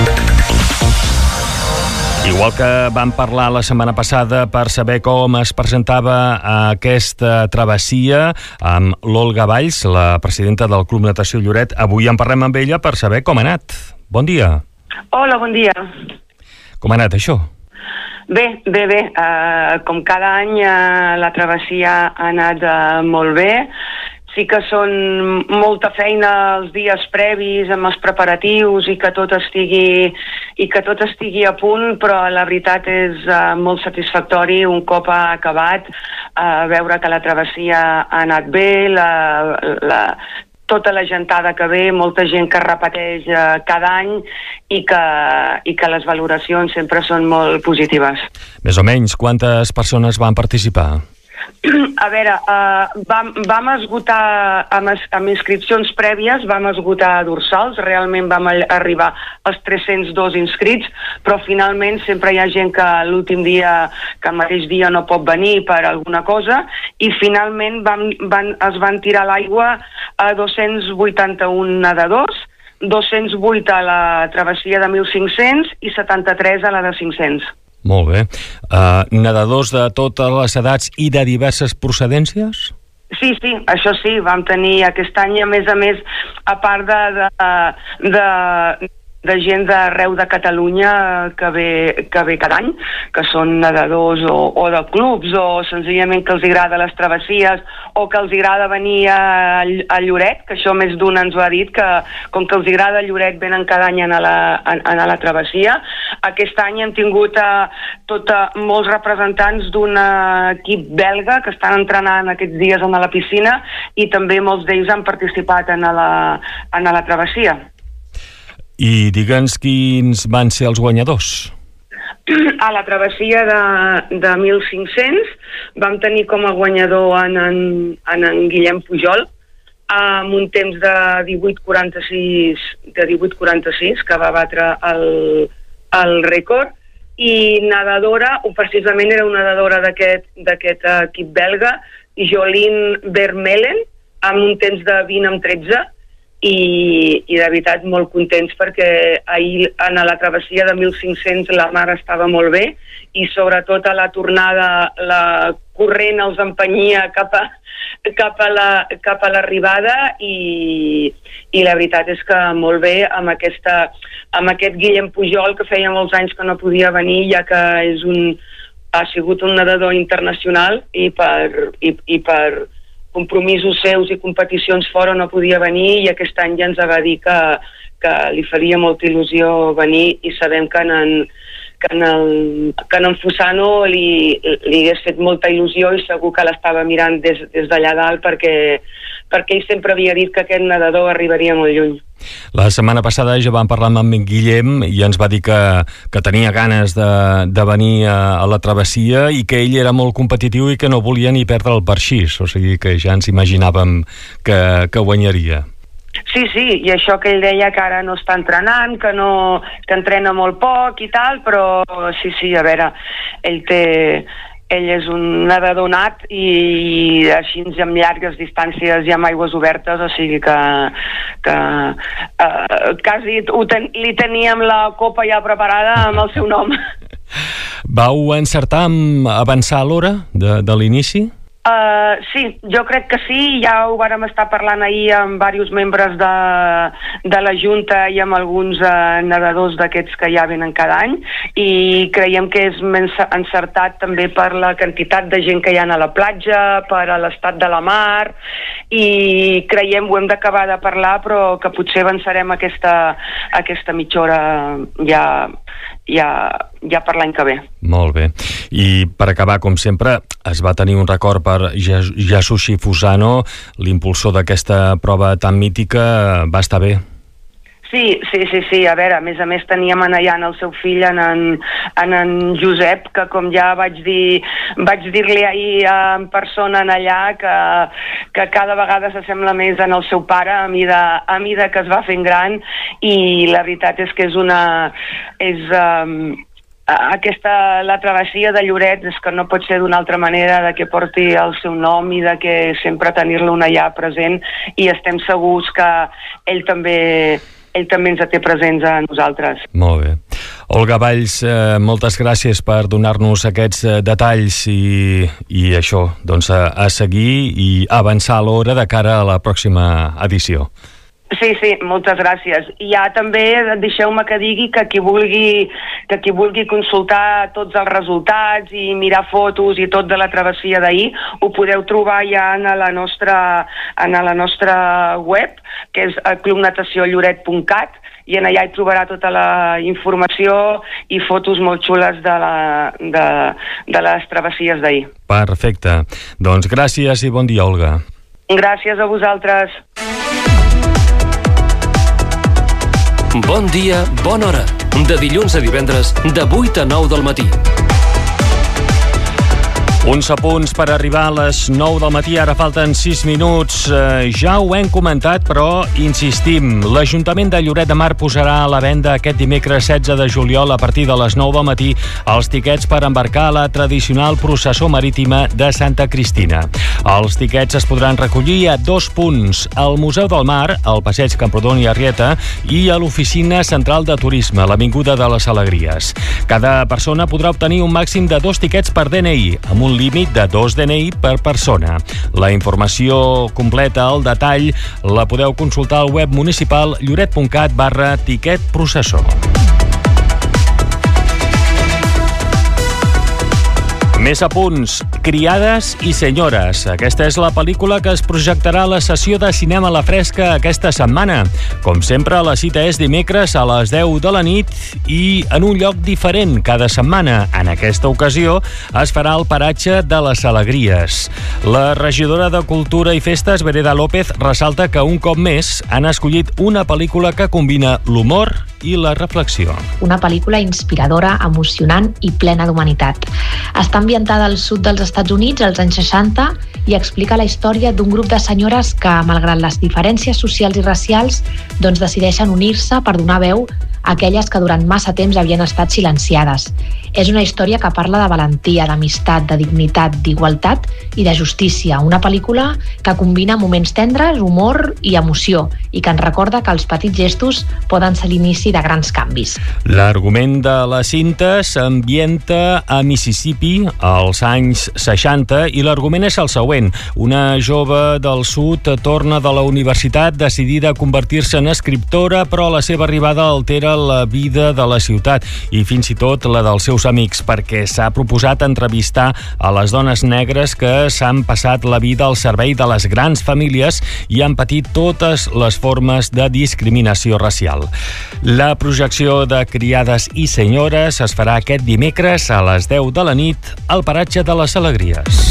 S2: Igual que vam parlar la setmana passada per saber com es presentava aquesta travessia amb l'Olga Valls, la presidenta del Club Natació Lloret, avui en parlem amb ella per saber com ha anat. Bon dia.
S15: Hola, bon dia.
S2: Com ha anat això?
S15: Bé. Com cada any la travessia ha anat molt bé. Sí que són molta feina els dies previs amb els preparatius i que tot estigui a punt, però la veritat és molt satisfactori un cop ha acabat veure que la travessia ha anat bé, tota la gentada que ve, molta gent que repeteix cada any i que les valoracions sempre són molt positives.
S2: Més o menys, quantes persones van participar?
S15: A veure, vam esgotar amb inscripcions prèvies, vam esgotar dorsals, realment vam arribar als 302 inscrits, però finalment sempre hi ha gent que l'últim dia, que el mateix dia no pot venir per alguna cosa, i finalment es van tirar a l'aigua a 281 nedadors, 208 a la travessia de 1.500 i 73 a la de 500.
S2: Molt bé. Nedadors de totes les edats i de diverses procedències?
S15: Sí, això sí, vam tenir aquest any, a més, a part de gent d'arreu de Catalunya que ve cada any, que són nedadors o de clubs, o senzillament que els agrada les travessies, o que els agrada venir a Lloret, que això més d'un ens ho ha dit, que com que els agrada Lloret venen cada any a la travessia. Aquest any hem tingut molts representants d'un equip belga que estan entrenant aquests dies a la piscina, i també molts d'ells han participat en la travessia.
S2: I digue'ns quins van ser els guanyadors.
S15: A la travessia de 1.500 vam tenir com a guanyador en Guillem Pujol, amb un temps de 18:46, que va batre el rècord, i nedadora, o precisament era una nedadora d'aquest equip belga, Jolien Vermeulen, amb un temps de 20:13, i de veritat molt contents perquè ahir en la travessia de 1.500 la mar estava molt bé, i sobretot a la tornada la corrent els empenyia cap a l'arribada, i la veritat és que molt bé amb aquest Guillem Pujol, que feia molts anys que no podia venir, ja que ha sigut un nedador internacional, i per compromisos seus i competicions fora no podia venir, i aquest any ja ens va dir que li faria molta il·lusió venir, i sabem que en Fusano li hagués fet molta il·lusió, i segur que l'estava mirant des d'allà dalt, perquè ell sempre havia dit que aquest nedador arribaria molt lluny.
S2: La setmana passada ja vam parlar amb en Guillem i ens va dir que tenia ganes de venir a la travessia, i que ell era molt competitiu i que no volia ni perdre el parxís, o sigui que ja ens imaginàvem que guanyaria.
S15: Sí, i això que ell deia que ara no està entrenant, que entrena molt poc i tal, però sí, a veure, ell és un nedador nat, i així amb llargues distàncies i amb aigües obertes, o sigui que quasi li teníem la copa ja preparada amb el seu nom.
S2: Vau encertar amb avançar a l'hora de l'inici?
S15: Sí, jo crec que sí, ja ho vàrem estar parlant ahir amb diversos membres de la Junta i amb alguns nedadors d'aquests que ja venen cada any, i creiem que és encertat també per la quantitat de gent que hi ha a la platja, per l'estat de la mar, i creiem, ho hem d'acabar de parlar, però que potser avançarem aquesta mitja hora ja per l'any que ve.
S2: Molt bé. I per acabar, com sempre, es va tenir un record per Yasushi Fusano, l'impulsor d'aquesta prova tan mítica. Va estar bé?
S15: Sí, a veure, a més teníem allà el seu fill, en Josep, que com ja vaig dir-li ahir en persona allà, que cada vegada s'assembla més en el seu pare a mida que es va fent gran, i la veritat és que la travessia de Lloret és que no pot ser d'una altra manera, de que porti el seu nom i de que sempre tenir-lo allà present, i estem segurs que ell també ens té presents a nosaltres.
S2: Molt bé. Olga Valls, moltes gràcies per donar-nos aquests detalls, i això, doncs a seguir i avançar a l'hora de cara a la pròxima edició.
S15: Sí, moltes gràcies. I ja també deixeu-me que digui que qui vulgui consultar tots els resultats i mirar fotos i tot de la travessia d'ahir, ho podeu trobar ja en la nostra web, que és clubnatatiolloret.cat, i allà hi trobarà tota la informació i fotos molt xules de les travessies d'ahir.
S2: Perfecte. Doncs gràcies i bon dia, Olga.
S15: Gràcies a vosaltres.
S3: Bon dia, bona hora. De dilluns a divendres, de 8 a 9 del matí.
S2: Uns apunts per arribar a les 9 del matí, ara falten 6 minuts. Ja ho hem comentat, però insistim. L'Ajuntament de Lloret de Mar posarà a la venda aquest dimecres 16 de juliol a partir de les 9 del matí els tiquets per embarcar a la tradicional processó marítima de Santa Cristina. Els tiquets es podran recollir a 2 punts, al Museu del Mar, al Passeig Camprodon i Arrieta, i a l'Oficina Central de Turisme, a l'Avinguda de les Alegries. Cada persona podrà obtenir un màxim de 2 tiquets per DNI, amb un límit de 2 DNI per persona. La informació completa al detall la podeu consultar al web municipal lloret.cat/tiquet processó. Més apunts. Criades i senyores. Aquesta és la pel·lícula que es projectarà a la sessió de cinema a la fresca aquesta setmana. Com sempre, la cita és dimecres a les 10 de la nit i en un lloc diferent cada setmana. En aquesta ocasió es farà al paratge de les Alegries. La regidora de Cultura i Festes, Vereda López, ressalta que un cop més han escollit una pel·lícula que combina l'humor i la reflexió.
S16: Una pel·lícula inspiradora, emocionant i plena d'humanitat. Està ambientada al sud dels Estats Units als anys 60 i explica la història d'un grup de senyores que, malgrat les diferències socials i racials, doncs decideixen unir-se per donar veu a aquelles que durant massa temps havien estat silenciades. És una història que parla de valentia, d'amistat, de dignitat, d'igualtat i de justícia. Una pel·lícula que combina moments tendres, humor i emoció i que ens recorda que els petits gestos poden ser l'inici de grans canvis.
S2: L'argument de la cinta s'ambienta a Mississippi als anys 60 i l'argument és el següent. Una jove del sud torna de la universitat decidida a convertir-se en escriptora, però la seva arribada altera la vida de la ciutat i fins i tot la dels seus amics, perquè s'ha proposat entrevistar a les dones negres que s'han passat la vida al servei de les grans famílies i han patit totes les formes de discriminació racial. La projecció de Criades i senyores es farà aquest dimecres a les 10 de la nit al paratge de les Alegries.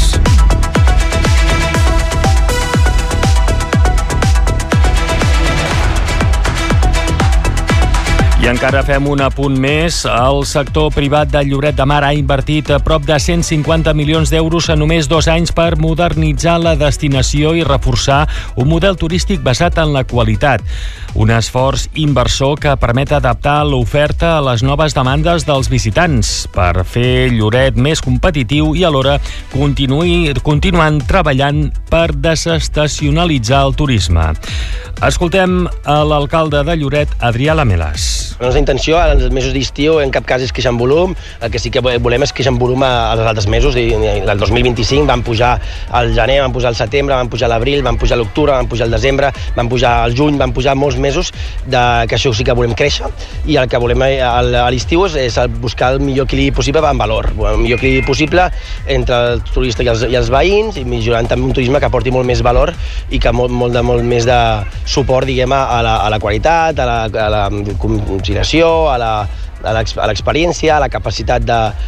S2: I encara fem un apunt més. El sector privat de Lloret de Mar ha invertit a prop de 150 milions d'euros en només 2 anys per modernitzar la destinació i reforçar un model turístic basat en la qualitat. Un esforç inversor que permet adaptar l'oferta a les noves demandes dels visitants per fer Lloret més competitiu i alhora continuant treballant per desestacionalitzar el turisme. Escoltem a l'alcalde de Lloret, Adrià Lamelas.
S17: La nostra intenció als mesos d'estiu en cap cas és créixer en volum, el que sí que volem és créixer en volum als altres mesos. El 2025 van pujar al gener, van pujar al setembre, van pujar a l'abril, van pujar a l'octubre, van pujar al desembre, van pujar al juny, van pujar molts mesos, que això sí que volem créixer, i el que volem a l'estiu és buscar el millor equilibri possible en valor, el millor equilibri possible entre el turista i els veïns, i millorant també un turisme que aporti molt més valor i que molt més de suport, diguem, a la qualitat, a la conciliació, a l'experiència, a la capacitat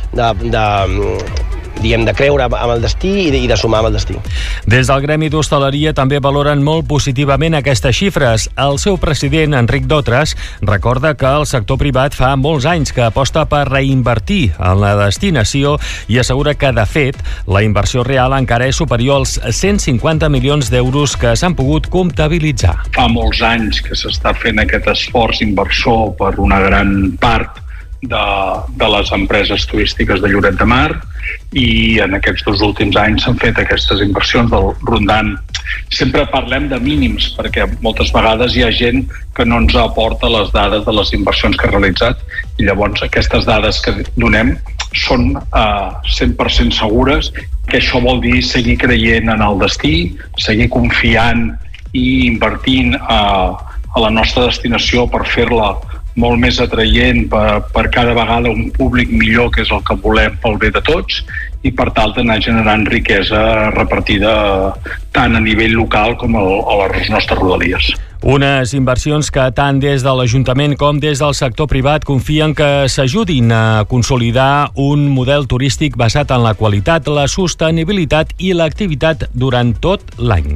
S17: de creure amb el destí i de sumar amb el destí.
S2: Des del Gremi d'Hostaleria també valoren molt positivament aquestes xifres. El seu president, Enric Dotres, recorda que el sector privat fa molts anys que aposta per reinvertir en la destinació i assegura que, de fet, la inversió real encara és superior als 150 milions d'euros que s'han pogut comptabilitzar.
S18: Fa molts anys que s'està fent aquest esforç inversor per una gran part de les empreses turístiques de Lloret de Mar, i en aquests 2 últims anys s'han fet aquestes inversions rondant. Sempre parlem de mínims perquè moltes vegades hi ha gent que no ens aporta les dades de les inversions que ha realitzat, i llavors aquestes dades que donem són 100% segures, que això vol dir seguir creient en el destí, seguir confiant i invertint a la nostra destinació per fer-la molt més atraient per cada vegada un públic millor, que és el que volem pel bé de tots, i per tal d'anar generant riquesa repartida tant a nivell local com a les nostres rodalies.
S2: Unes inversions que tant des de l'Ajuntament com des del sector privat confien que s'ajudin a consolidar un model turístic basat en la qualitat, la sostenibilitat i l'activitat durant tot l'any.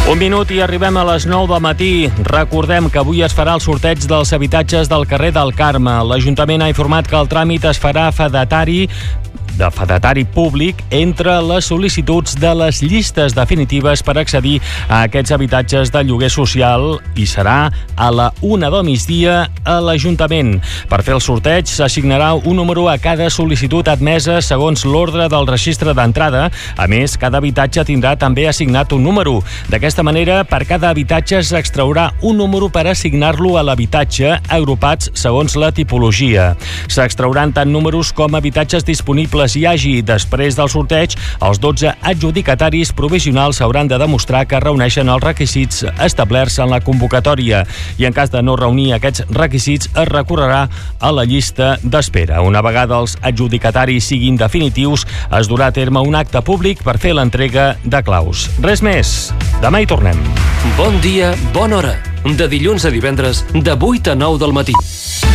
S2: Un minut i arribem a les 9 del matí. Recordem que avui es farà el sorteig dels habitatges del carrer del Carme. L'Ajuntament ha informat que el tràmit es farà fedatari públic entre les sol·licituds de les llistes definitives per accedir a aquests habitatges de lloguer social i serà a la 1 del migdia a l'Ajuntament. Per fer el sorteig s'assignarà un número a cada sol·licitud admesa segons l'ordre del registre d'entrada. A més, cada habitatge tindrà també assignat un número. D'aquesta manera, per cada habitatge s'extraurà un número per assignar-lo a l'habitatge, agrupats segons la tipologia. S'extrauran tant números com habitatges disponibles hi hagi. Després del sorteig, els 12 adjudicataris provisionals hauran de demostrar que reuneixen els requisits establerts en la convocatòria i en cas de no reunir aquests requisits es recorrerà a la llista d'espera. Una vegada els adjudicataris siguin definitius, es durà a terme un acte públic per fer l'entrega de claus. Res més. Demà hi tornem.
S3: Bon dia, bona hora. De dilluns a divendres, de 8 a 9 del matí.